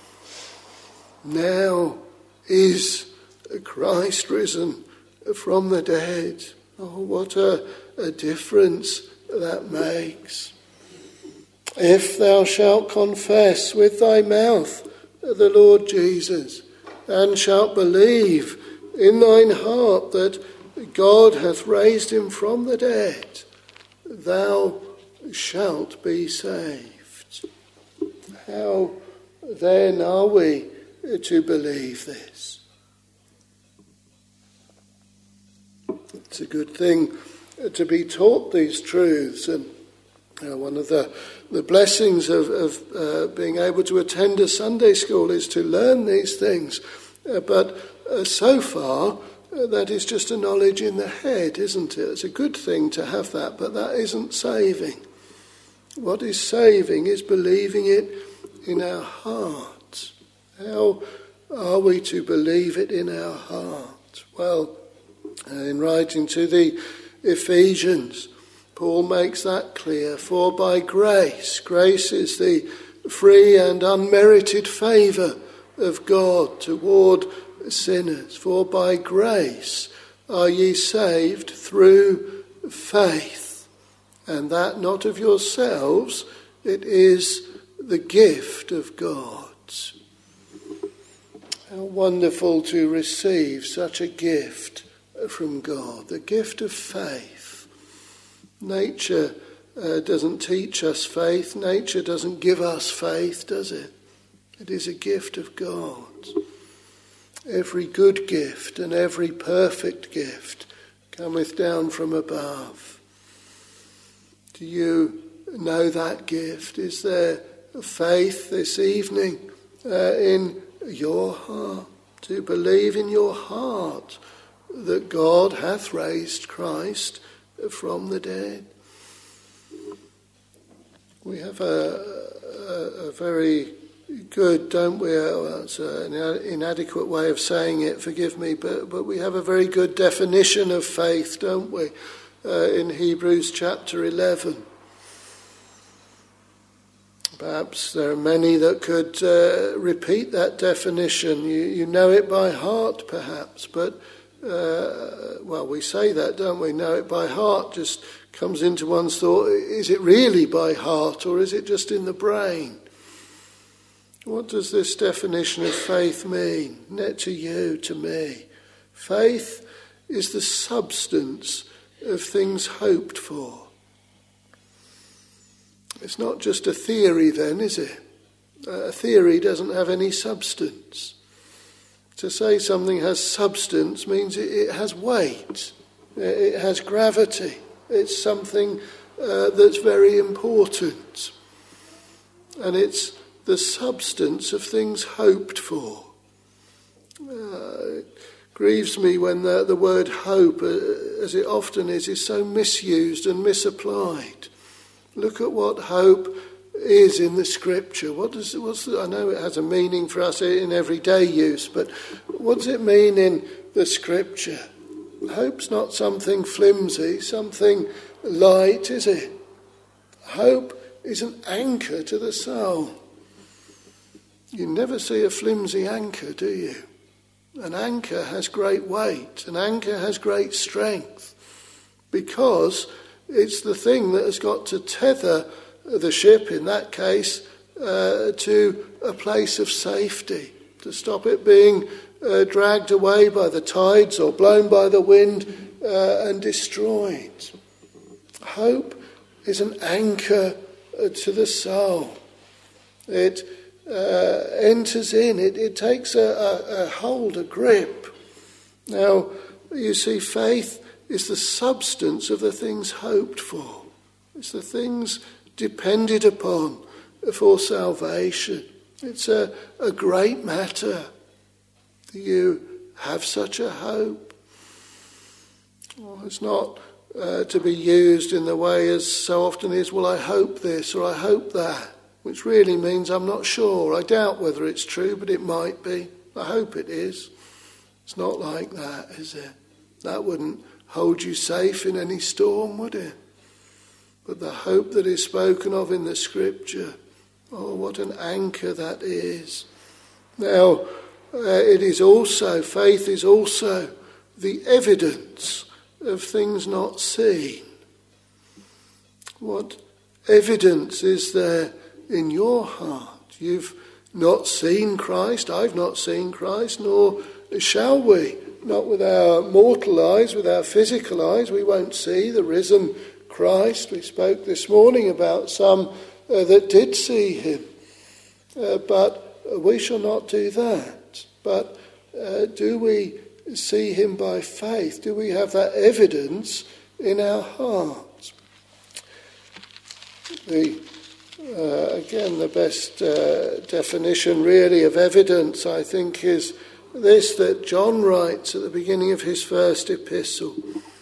Now is Christ risen from the dead. Oh, what a difference that makes. If thou shalt confess with thy mouth the Lord Jesus, and shalt believe in thine heart that God hath raised him from the dead, thou shalt be saved. How then are we to believe this? It's a good thing to be taught these truths, and one of the blessings of being able to attend a Sunday school is to learn these things. But so far, that is just a knowledge in the head, isn't it? It's a good thing to have that, but that isn't saving. What is saving is believing it in our heart. How are we to believe it in our heart? Well, in writing to the Ephesians, Paul makes that clear. For by grace is the free and unmerited favour of God toward sinners. For by grace are ye saved through faith, and that not of yourselves, it is the gift of God. How wonderful to receive such a gift from God, the gift of faith. Nature doesn't teach us faith. Nature doesn't give us faith, does it? It is a gift of God. Every good gift and every perfect gift cometh down from above. Do you know that gift? Is there faith this evening in your heart? To believe in your heart that God hath raised Christ from the dead? We have a very good, don't we? It's an inadequate way of saying it, forgive me, but we have a very good definition of faith, don't we? In Hebrews chapter 11. Perhaps there are many that could repeat that definition. You know it by heart, perhaps, but we say that, don't we? Know it by heart just comes into one's thought. Is it really by heart, or is it just in the brain? What does this definition of faith mean? To you, to me. Faith is the substance of things hoped for. It's not just a theory then, is it? A theory doesn't have any substance. To say something has substance means it has weight, it has gravity, it's something that's very important. And it's the substance of things hoped for. It grieves me when the word hope, as it often is so misused and misapplied. Look at what hope is in the Scripture. I know it has a meaning for us in everyday use, but what does it mean in the Scripture? Hope's not something flimsy, something light, is it? Hope is an anchor to the soul. You never see a flimsy anchor, do you? An anchor has great weight. An anchor has great strength, because it's the thing that has got to tether the ship, in that case, to a place of safety, to stop it being dragged away by the tides or blown by the wind and destroyed. Hope is an anchor to the soul. It enters in, it takes a hold, a grip. Now, you see, faith is the substance of the things hoped for. It's the things depended upon for salvation. It's a great matter. Do you have such a hope? Well, it's not to be used in the way as so often is, well, I hope this or I hope that, which really means I'm not sure. I doubt whether it's true, but it might be. I hope it is. It's not like that, is it? That wouldn't hold you safe in any storm, would it? But the hope that is spoken of in the Scripture, oh, what an anchor that is. Now, it is also, faith is also the evidence of things not seen. What evidence is there in your heart? You've not seen Christ, I've not seen Christ, nor shall we. Not with our mortal eyes, with our physical eyes. We won't see the risen Christ. We spoke this morning about some that did see him. But we shall not do that. But do we see him by faith? Do we have that evidence in our hearts? Again, the best definition really of evidence, I think, is this that John writes at the beginning of his first epistle.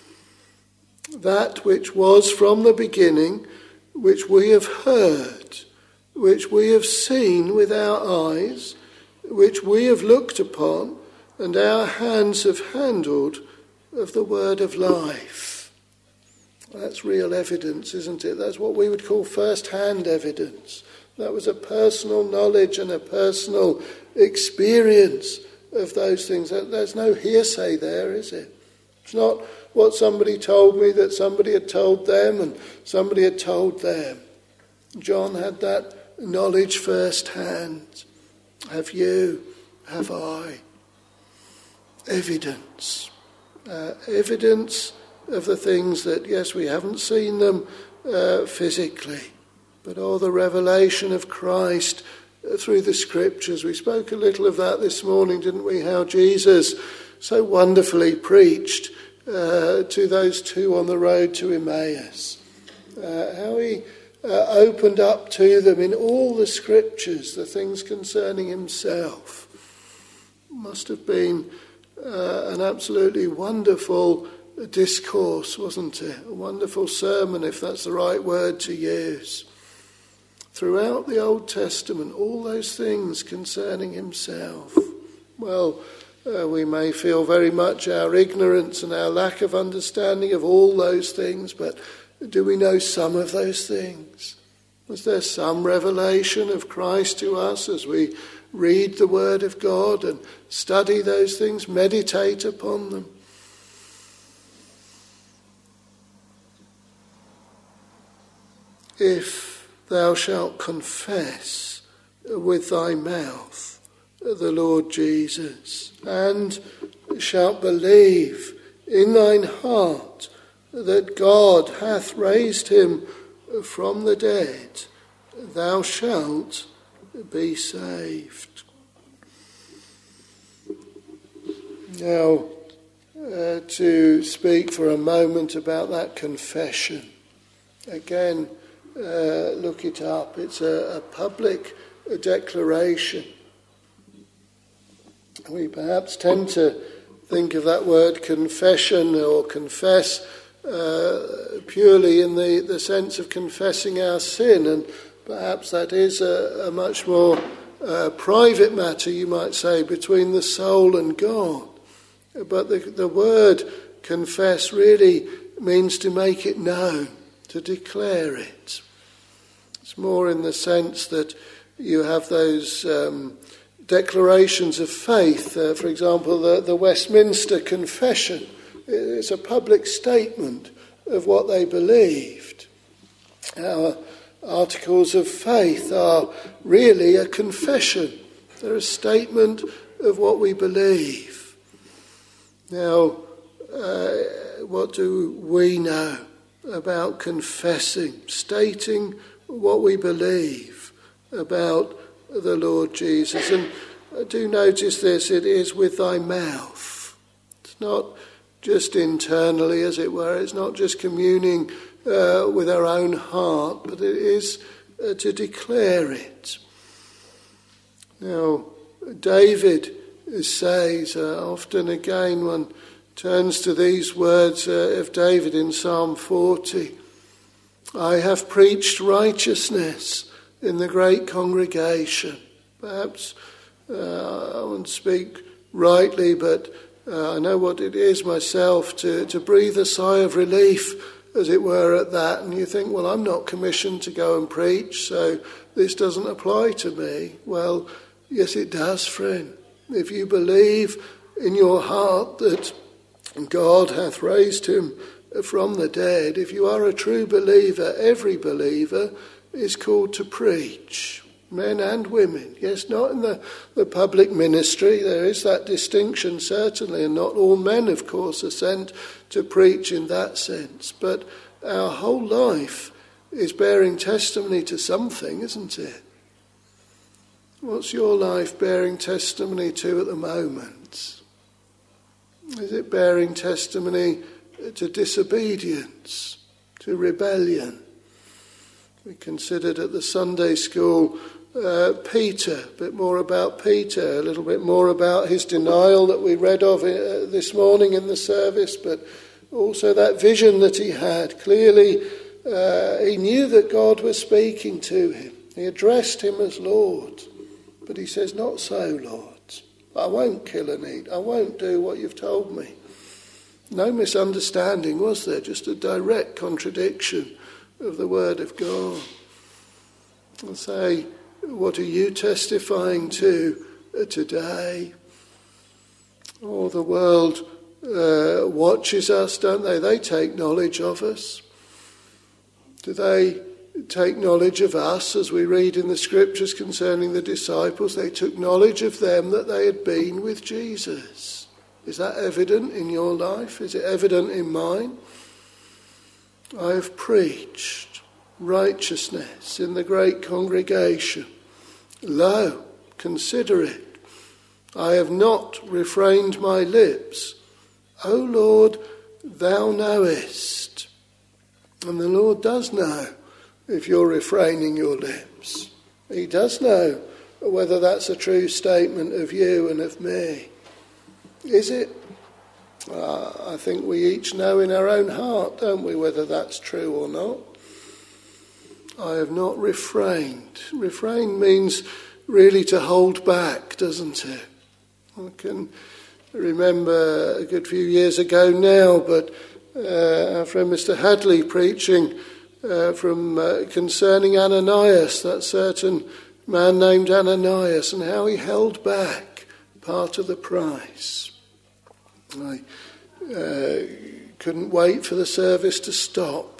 That which was from the beginning, which we have heard, which we have seen with our eyes, which we have looked upon, and our hands have handled of the word of life. That's real evidence, isn't it? That's what we would call first-hand evidence. That was a personal knowledge and a personal experience of those things. There's no hearsay there, is it? It's not what somebody told me that somebody had told them and somebody had told them. John had that knowledge firsthand. Have you? Have I? Evidence. Evidence of the things that, yes, we haven't seen them physically, but the revelation of Christ through the Scriptures. We spoke a little of that this morning, didn't we? How Jesus so wonderfully preached to those two on the road to Emmaus. How he opened up to them in all the Scriptures the things concerning himself. Must have been an absolutely wonderful discourse, wasn't it? A wonderful sermon, if that's the right word to use. Throughout the Old Testament, all those things concerning himself. Well, we may feel very much our ignorance and our lack of understanding of all those things, but do we know some of those things? Was there some revelation of Christ to us as we read the Word of God and study those things, meditate upon them? If thou shalt confess with thy mouth the Lord Jesus, and shalt believe in thine heart that God hath raised him from the dead, thou shalt be saved. Now, to speak for a moment about that confession. Again, look it up. It's a public declaration. We perhaps tend to think of that word confession or confess purely in the sense of confessing our sin, and perhaps that is a much more private matter, you might say, between the soul and God. But the word confess really means to make it known, to declare it. It's more in the sense that you have those declarations of faith. For example, the Westminster Confession. It's a public statement of what they believed. Our articles of faith are really a confession. They're a statement of what we believe. Now, what do we know about confessing, stating what we believe about the Lord Jesus? And do notice this, it is with thy mouth. It's not just internally, as it were. It's not just communing with our own heart, but it is to declare it. Now, David says, often again one turns to these words of David in Psalm 40, I have preached righteousness in the great congregation. Perhaps I won't speak rightly, but I know what it is myself to breathe a sigh of relief, as it were, at that. And you think, well, I'm not commissioned to go and preach, so this doesn't apply to me. Well, yes, it does, friend. If you believe in your heart that God hath raised him from the dead, if you are a true believer, every believer is called to preach, men and women. Yes, not in the public ministry, there is that distinction certainly, and not all men, of course, are sent to preach in that sense, but our whole life is bearing testimony to something, isn't it? What's your life bearing testimony to at the moment? Is it bearing testimony to disobedience, to rebellion? We considered at the Sunday school Peter, a bit more about Peter, a little bit more about his denial that we read of this morning in the service, but also that vision that he had. Clearly, he knew that God was speaking to him. He addressed him as Lord, but he says, not so, Lord. I won't kill and eat. I won't do what you've told me. No misunderstanding, was there? Just a direct contradiction of the word of God. And say, what are you testifying to today? Oh, the world watches us, don't they? They take knowledge of us. Do they take knowledge of us, as we read in the scriptures concerning the disciples? They took knowledge of them that they had been with Jesus. Is that evident in your life? Is it evident in mine? I have preached righteousness in the great congregation. Lo, consider it. I have not refrained my lips. O Lord, thou knowest. And the Lord does know if you're refraining your lips. He does know whether that's a true statement of you and of me. Is it? I think we each know in our own heart, don't we, whether that's true or not. I have not refrained. Refrain means really to hold back, doesn't it? I can remember a good few years ago now, but our friend Mr. Hadley preaching concerning Ananias, that certain man named Ananias, and how he held back part of the price. I couldn't wait for the service to stop.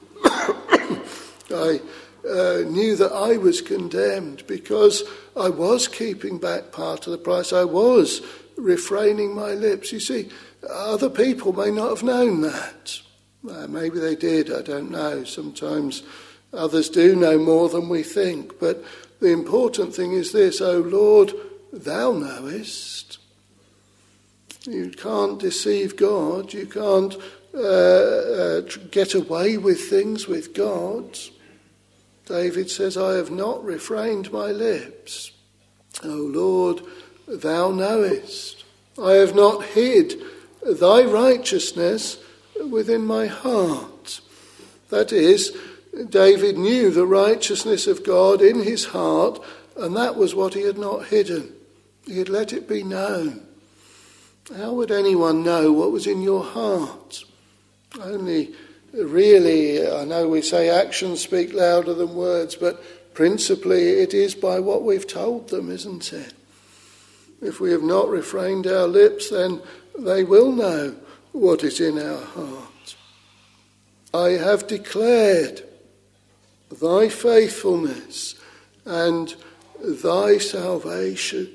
I knew that I was condemned because I was keeping back part of the price. I was refraining my lips. You see, other people may not have known that. Maybe they did, I don't know. Sometimes others do know more than we think. But the important thing is this, O Lord, thou knowest. You can't deceive God. You can't get away with things with God. David says, I have not refrained my lips. O Lord, thou knowest. I have not hid thy righteousness within my heart. That is, David knew the righteousness of God in his heart, and that was what he had not hidden. He had let it be known. How would anyone know what was in your heart? Only really, I know we say actions speak louder than words, but principally it is by what we've told them, isn't it? If we have not refrained our lips, then they will know what is in our heart. I have declared thy faithfulness and thy salvation.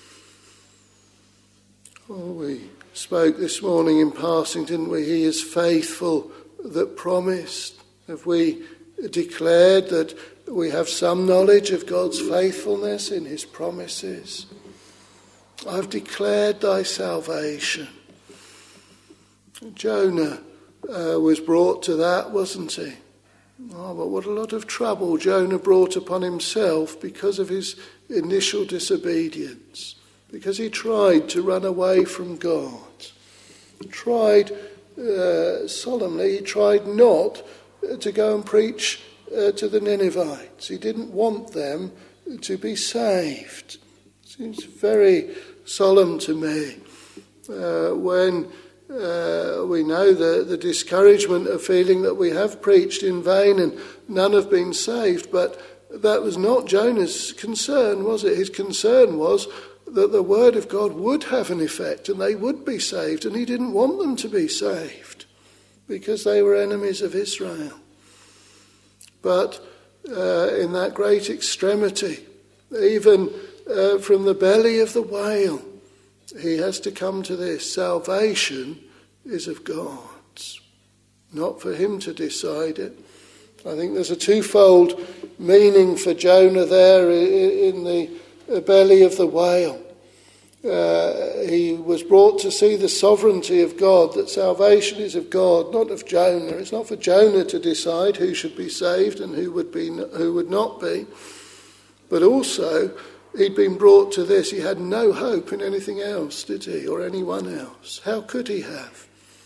Oh, we spoke this morning in passing, didn't we? He is faithful that promised. Have we declared that we have some knowledge of God's faithfulness in his promises? I've declared thy salvation. Jonah was brought to that, wasn't he? Oh, but what a lot of trouble Jonah brought upon himself because of his initial disobedience, because he tried to run away from God. Tried solemnly, he tried not to go and preach to the Ninevites. He didn't want them to be saved. Seems very solemn to me when we know the discouragement of feeling that we have preached in vain and none have been saved, but that was not Jonah's concern, was it? His concern was that the word of God would have an effect and they would be saved, and he didn't want them to be saved because they were enemies of Israel. But in that great extremity, even from the belly of the whale, he has to come to this: salvation is of God, not for him to decide it. I think there's a twofold meaning for Jonah there in the belly of the whale. He was brought to see the sovereignty of God, that salvation is of God, not of Jonah. It's not for Jonah to decide who should be saved and who would not be. But also, he'd been brought to this. He had no hope in anything else, did he, or anyone else? How could he have?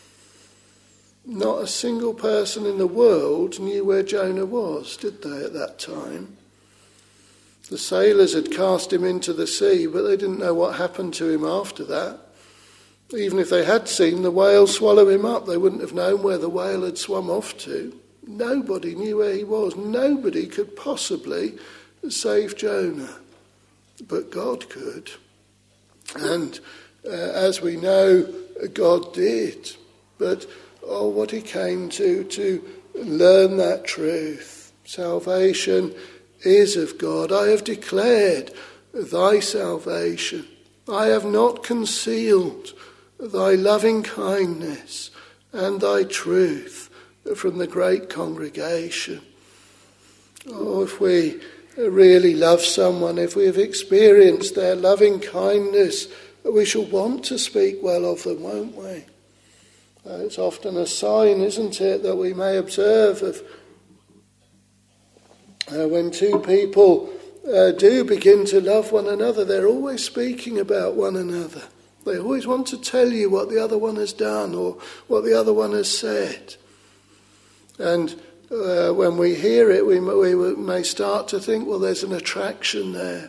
Not a single person in the world knew where Jonah was, did they, at that time? The sailors had cast him into the sea, but they didn't know what happened to him after that. Even if they had seen the whale swallow him up, they wouldn't have known where the whale had swum off to. Nobody knew where he was. Nobody could possibly save Jonah. But God could. And as we know, God did. But what he came to learn that truth. Salvation is of God. I have declared thy salvation. I have not concealed thy loving kindness and thy truth from the great congregation. Oh, if we really love someone, if we have experienced their loving kindness, we shall want to speak well of them, won't we? It's often a sign, isn't it, that we may observe of when two people do begin to love one another, they're always speaking about one another. They always want to tell you what the other one has done or what the other one has said. And when we hear it, we may start to think, well, there's an attraction there.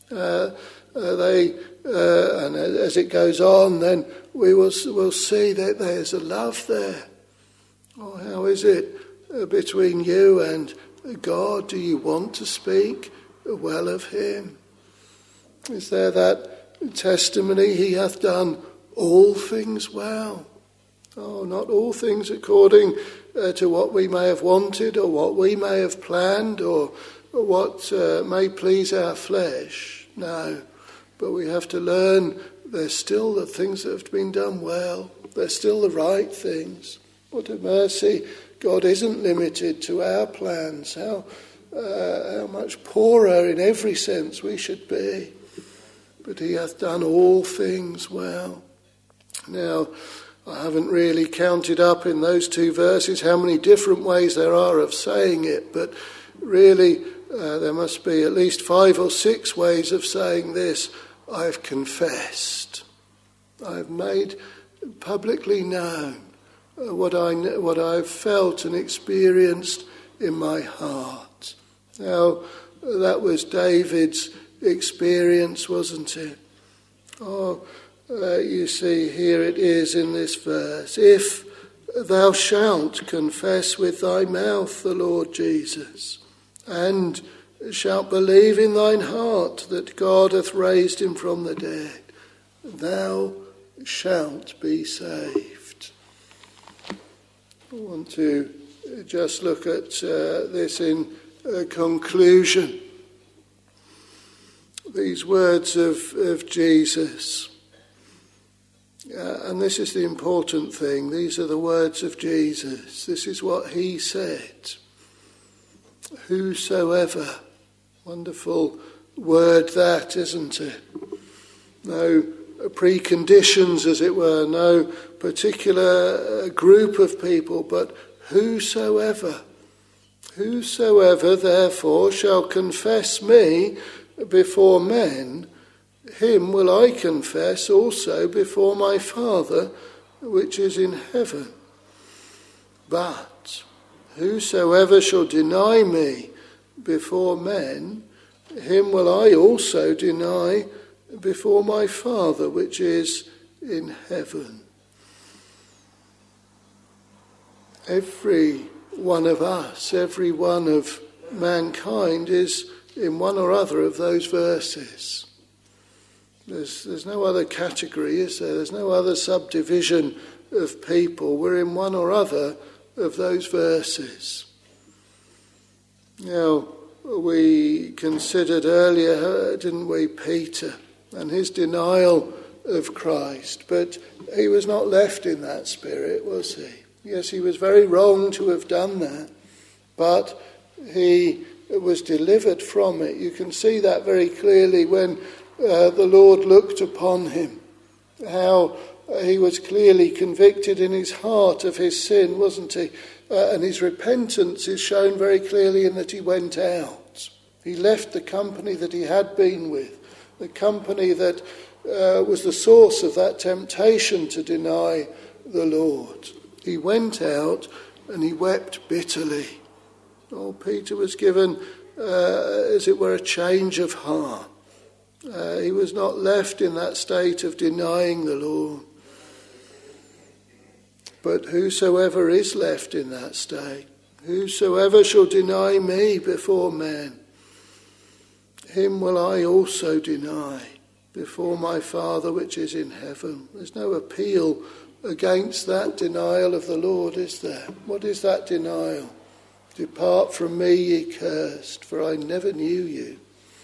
And as it goes on, then we'll see that there's a love there. Oh, how is it between you and God? Do you want to speak well of him? Is there that testimony, he hath done all things well? Oh, not all things according to what we may have wanted or what we may have planned or what may please our flesh. No, but we have to learn there's still the things that have been done well. They're still the right things. What a mercy. God isn't limited to our plans. How much poorer in every sense we should be. But he hath done all things well. Now, I haven't really counted up in those two verses how many different ways there are of saying it, but really there must be at least 5 or 6 ways of saying this. I've confessed. I've made publicly known what I've felt and experienced in my heart. Now, that was David's experience, wasn't it? Oh, you see, here it is in this verse. If thou shalt confess with thy mouth the Lord Jesus, and shalt believe in thine heart that God hath raised him from the dead, thou shalt be saved. I want to just look at this in conclusion. These words of Jesus. And this is the important thing. These are the words of Jesus. This is what he said. Whosoever. Wonderful word that, isn't it? No preconditions, as it were, no particular group of people, but whosoever. Whosoever therefore shall confess me before men, him will I confess also before my Father which is in heaven. But whosoever shall deny me before men, him will I also deny before my Father which is in heaven. Every one of us, every one of mankind is in one or other of those verses. There's no other category, is there? There's no other subdivision of people. We're in one or other of those verses. Now, we considered earlier, didn't we, Peter and his denial of Christ, but he was not left in that spirit, was he? Yes, he was very wrong to have done that, but he was delivered from it. You can see that very clearly when the Lord looked upon him, how he was clearly convicted in his heart of his sin, wasn't he? And his repentance is shown very clearly in that he went out. He left the company that he had been with, the company that was the source of that temptation to deny the Lord. He went out and he wept bitterly. Oh, Peter was given, as it were, a change of heart. He was not left in that state of denying the Lord. But whosoever is left in that state, whosoever shall deny me before men, him will I also deny before my Father which is in heaven. There's no appeal against that denial of the Lord, is there? What is that denial? Depart from me, ye cursed, for I never knew you.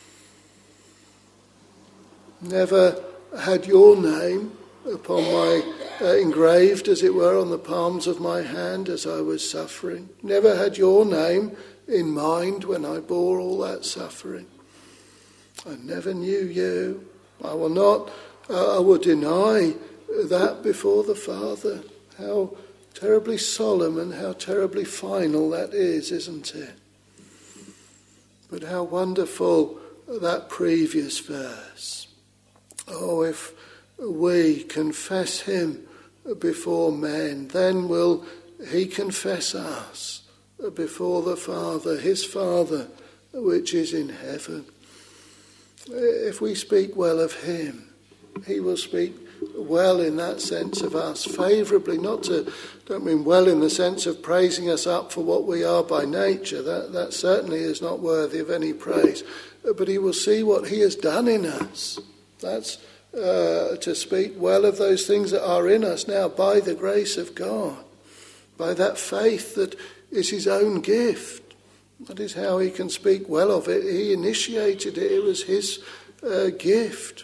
Never had your name upon my engraved, as it were, on the palms of my hand as I was suffering. Never had your name in mind when I bore all that suffering. I never knew you. I will deny that before the Father. How terribly solemn and how terribly final that is, isn't it? But how wonderful that previous verse. Oh, if we confess him before men, then will he confess us before the Father, his Father, which is in heaven. If we speak well of him, he will speak well in that sense of us, favourably. Don't mean well in the sense of praising us up for what we are by nature. That certainly is not worthy of any praise. But he will see what he has done in us. That's to speak well of those things that are in us now by the grace of God, by that faith that is his own gift. That is how he can speak well of it. He initiated it. It was his gift.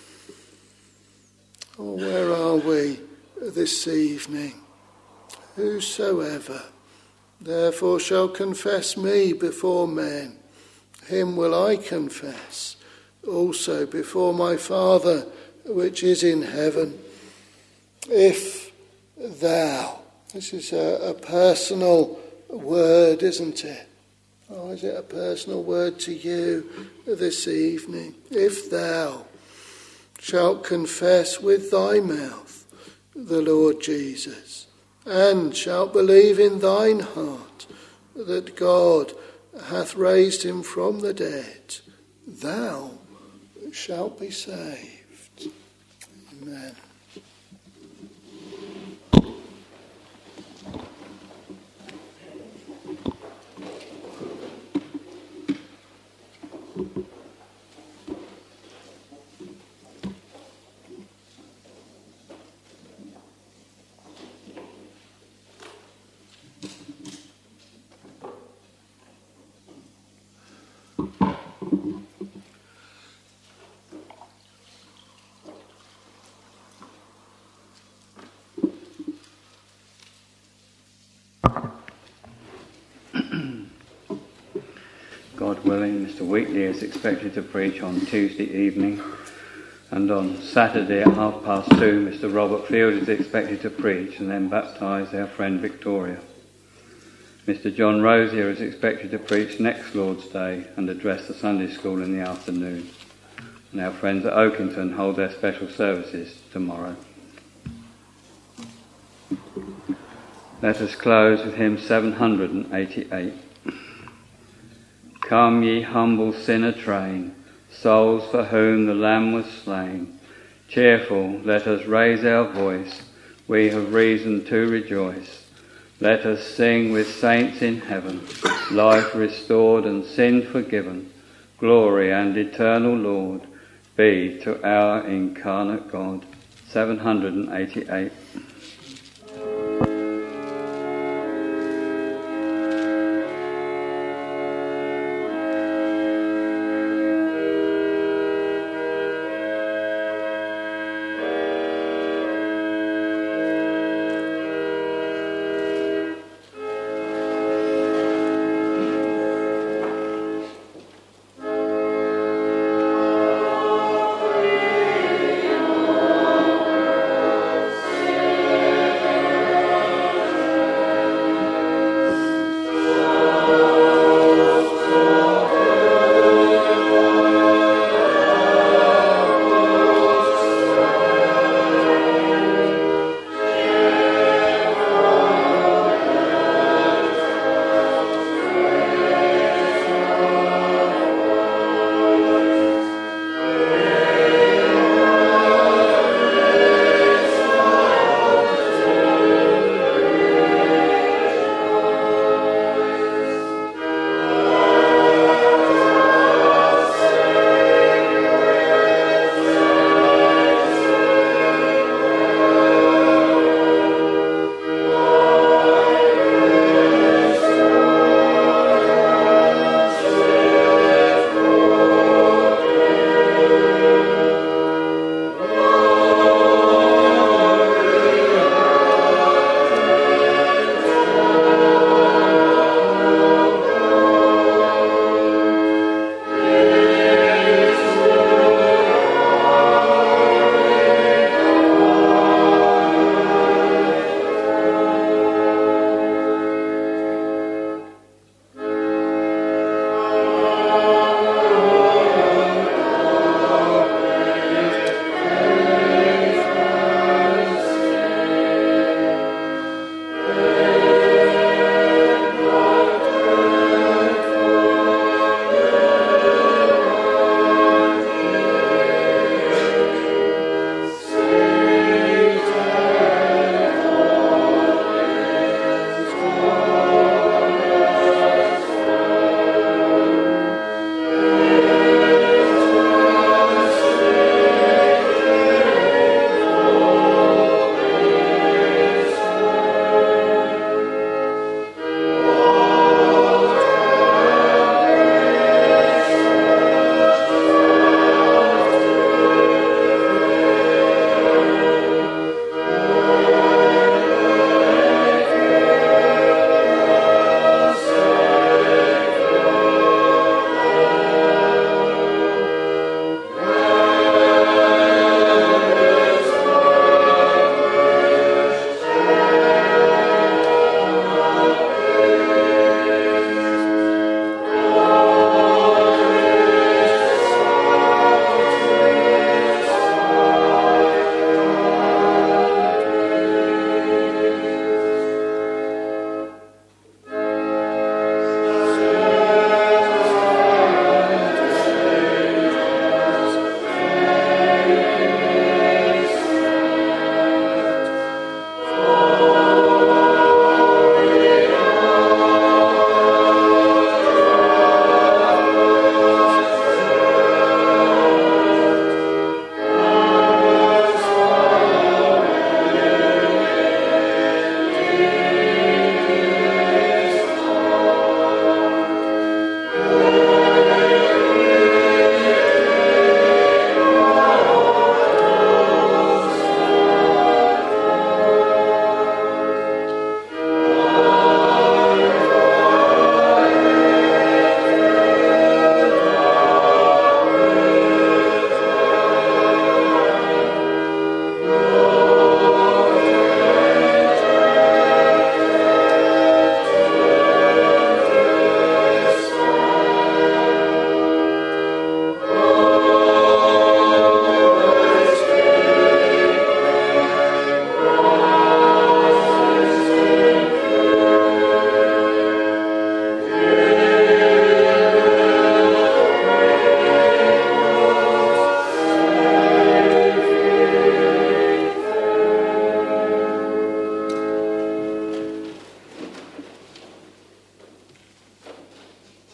Oh, where are we this evening? Whosoever therefore shall confess me before men, him will I confess also before my Father which is in heaven. If thou, this is a personal word, isn't it? Oh, is it a personal word to you this evening? If thou shalt confess with thy mouth the Lord Jesus, and shalt believe in thine heart that God hath raised him from the dead, thou shalt be saved. Amen. God willing, Mr. Wheatley is expected to preach on Tuesday evening, And on Saturday at 2:30, Mr. Robert Field is expected to preach and then baptise our friend Victoria. Mr. John Rosier is expected to preach next Lord's Day and address the Sunday school in the afternoon. And our friends at Oakington hold their special services tomorrow. Let us close with hymn 788. Come, ye humble sinner train, souls for whom the Lamb was slain. Cheerful, let us raise our voice, we have reason to rejoice. Let us sing with saints in heaven, life restored and sin forgiven. Glory and eternal Lord be to our incarnate God. 788. Amen.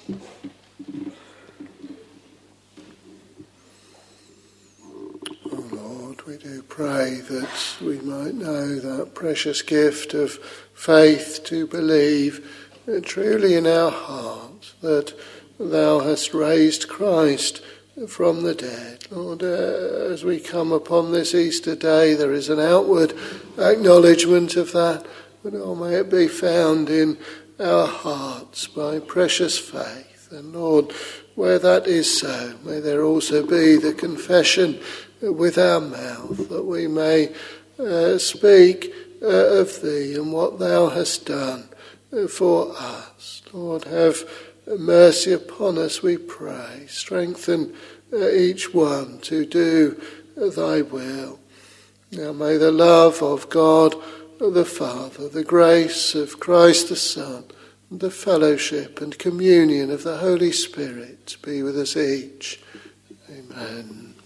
Oh Lord, we do pray that we might know that precious gift of faith to believe truly in our hearts that Thou hast raised Christ from the dead. Lord, as we come upon this Easter day, there is an outward acknowledgement of that, but oh, may it be found in our hearts by precious faith. And Lord, where that is so, may there also be the confession with our mouth that we may speak of Thee and what Thou hast done for us. Lord, have mercy upon us, we pray. Strengthen each one to do Thy will. Now may the love of God the Father, the grace of Christ the Son, and the fellowship and communion of the Holy Spirit be with us each. Amen.